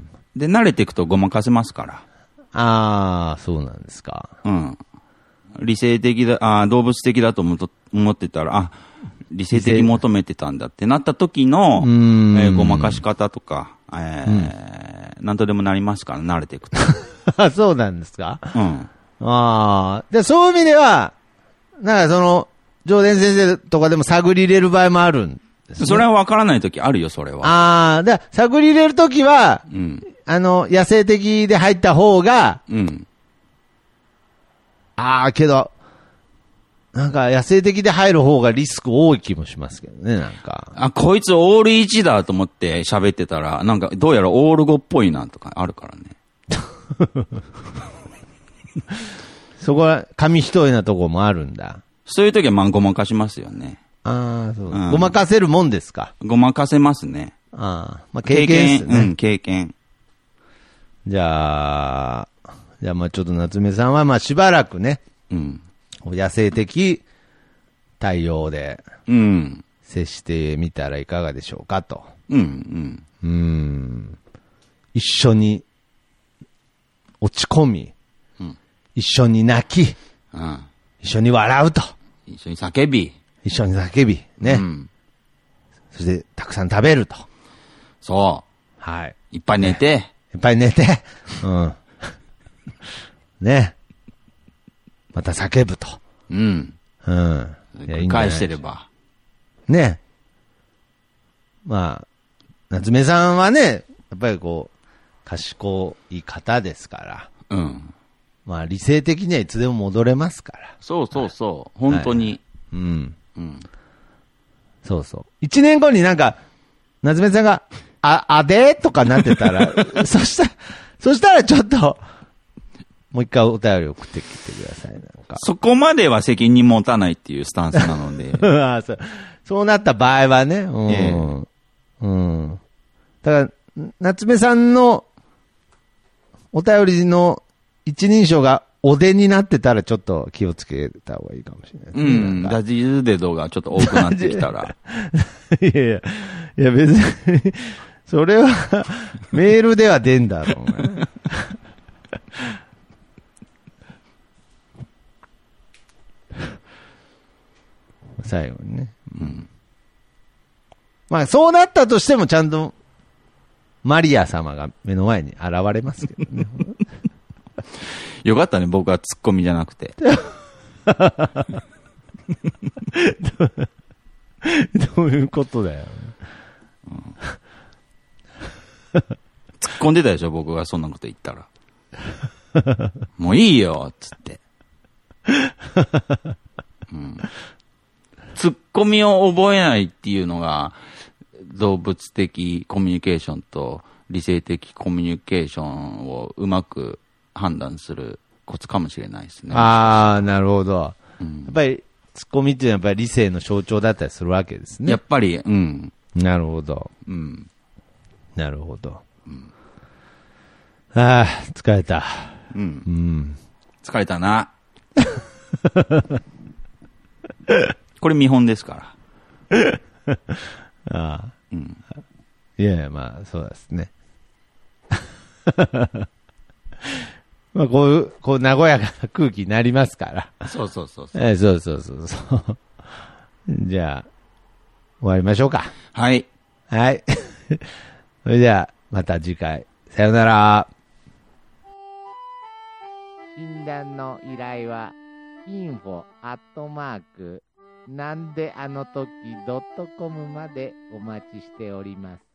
[SPEAKER 4] で、慣れていくとごまかせますから。
[SPEAKER 3] ああ、そうなんですか。
[SPEAKER 4] うん。理性的だ、あ動物的だと思っ思ってたら、あ、 理性的求めてたんだってなった時の、えー、ごまかし方とか、えー、うん、なんとでもなりますから、慣れていくと。
[SPEAKER 3] そうなんですか？
[SPEAKER 4] うん。
[SPEAKER 3] ああ。で、そういう意味では、なんかその、上田先生とかでも探り入れる場合もあるんですね。
[SPEAKER 4] それは分からない時あるよ、それは。
[SPEAKER 3] ああ。で、探り入れる時は、うん、あの、野生的で入った方が、うん。ああ、けど、なんか野生的で入る方がリスク多い気もしますけどね、なんか。
[SPEAKER 4] あ、こいつオールいちだと思って喋ってたら、なんかどうやらオールごっぽいなとかあるからね。
[SPEAKER 3] そこは紙一重なとこもあるんだ。
[SPEAKER 4] そういう時はまあごまかしますよね。
[SPEAKER 3] ああ、そう、うん。ごまかせるもんですか？
[SPEAKER 4] ごまかせますね。
[SPEAKER 3] ああ、まあ経験ですね。
[SPEAKER 4] うん、経験。
[SPEAKER 3] じゃあ、じゃあまあちょっと夏目さんはまあしばらくね、うん。野生的対応で、うん。接してみたらいかがでしょうかと。うん、うん。うん。一緒に落ち込み、うん。一緒に泣き、うん。一緒に笑うと。
[SPEAKER 4] 一緒に叫び。
[SPEAKER 3] 一緒に叫び、ね。うん。そして、たくさん食べると。
[SPEAKER 4] そう。はい。いっぱい寝て。
[SPEAKER 3] ね、いっぱい寝て。うん。ね。また叫ぶと。うん。うん。
[SPEAKER 4] 繰り返してれば。
[SPEAKER 3] ね。まあ、夏目さんはね、やっぱりこう、賢い方ですから。うん。まあ理性的にはいつでも戻れますから。
[SPEAKER 4] そうそうそう。はい、本当に、はい。うん。
[SPEAKER 3] うん。そうそう。一年後になんか、夏目さんが、あ、あでとかなってたら、そしたら、そしたらちょっと、もう一回お便り送ってきてください。なんか
[SPEAKER 4] そこまでは責任持たないっていうスタンスなので。
[SPEAKER 3] あそう、そうなった場合はね。うん。えー、うん。だから、夏目さんのお便りの一人称がおでになってたらちょっと気をつけた方がいいかもしれないですね。
[SPEAKER 4] うん。ダジーデドがちょっと多くなってきたら。
[SPEAKER 3] いやいや、いや別に、それはメールでは出んだろうね。最後にね。うん。まあそうなったとしてもちゃんとマリア様が目の前に現れますけどね。
[SPEAKER 4] よかったね、僕はツッコミじゃなくて。
[SPEAKER 3] どういうことだよ、
[SPEAKER 4] うん。突っ込んでたでしょ、僕がそんなこと言ったら。もういいよ、つって。うん、ツッコミを覚えないっていうのが、動物的コミュニケーションと理性的コミュニケーションをうまく判断するコツかもしれないですね。
[SPEAKER 3] ああ、なるほど。うん、やっぱりツッコミっていうのはやっぱり理性の象徴だったりするわけですね。
[SPEAKER 4] やっぱり、うん。
[SPEAKER 3] なるほど。うん。なるほど。うん、ああ、疲れた。
[SPEAKER 4] うん。うん、疲れたな。これ見本ですから。
[SPEAKER 3] ああ。うん。いやいや、まあ、そうですね。まあ、こういう、こう、和やかな空気になりますから。
[SPEAKER 4] そうそうそうそう。
[SPEAKER 3] えー、そうそうそうそう。じゃあ、終わりましょうか。
[SPEAKER 4] はい。
[SPEAKER 3] はい。それでは、また次回。さよなら。診断の依頼は、インフォアットマーク、なんであの時ドットコムまでお待ちしております。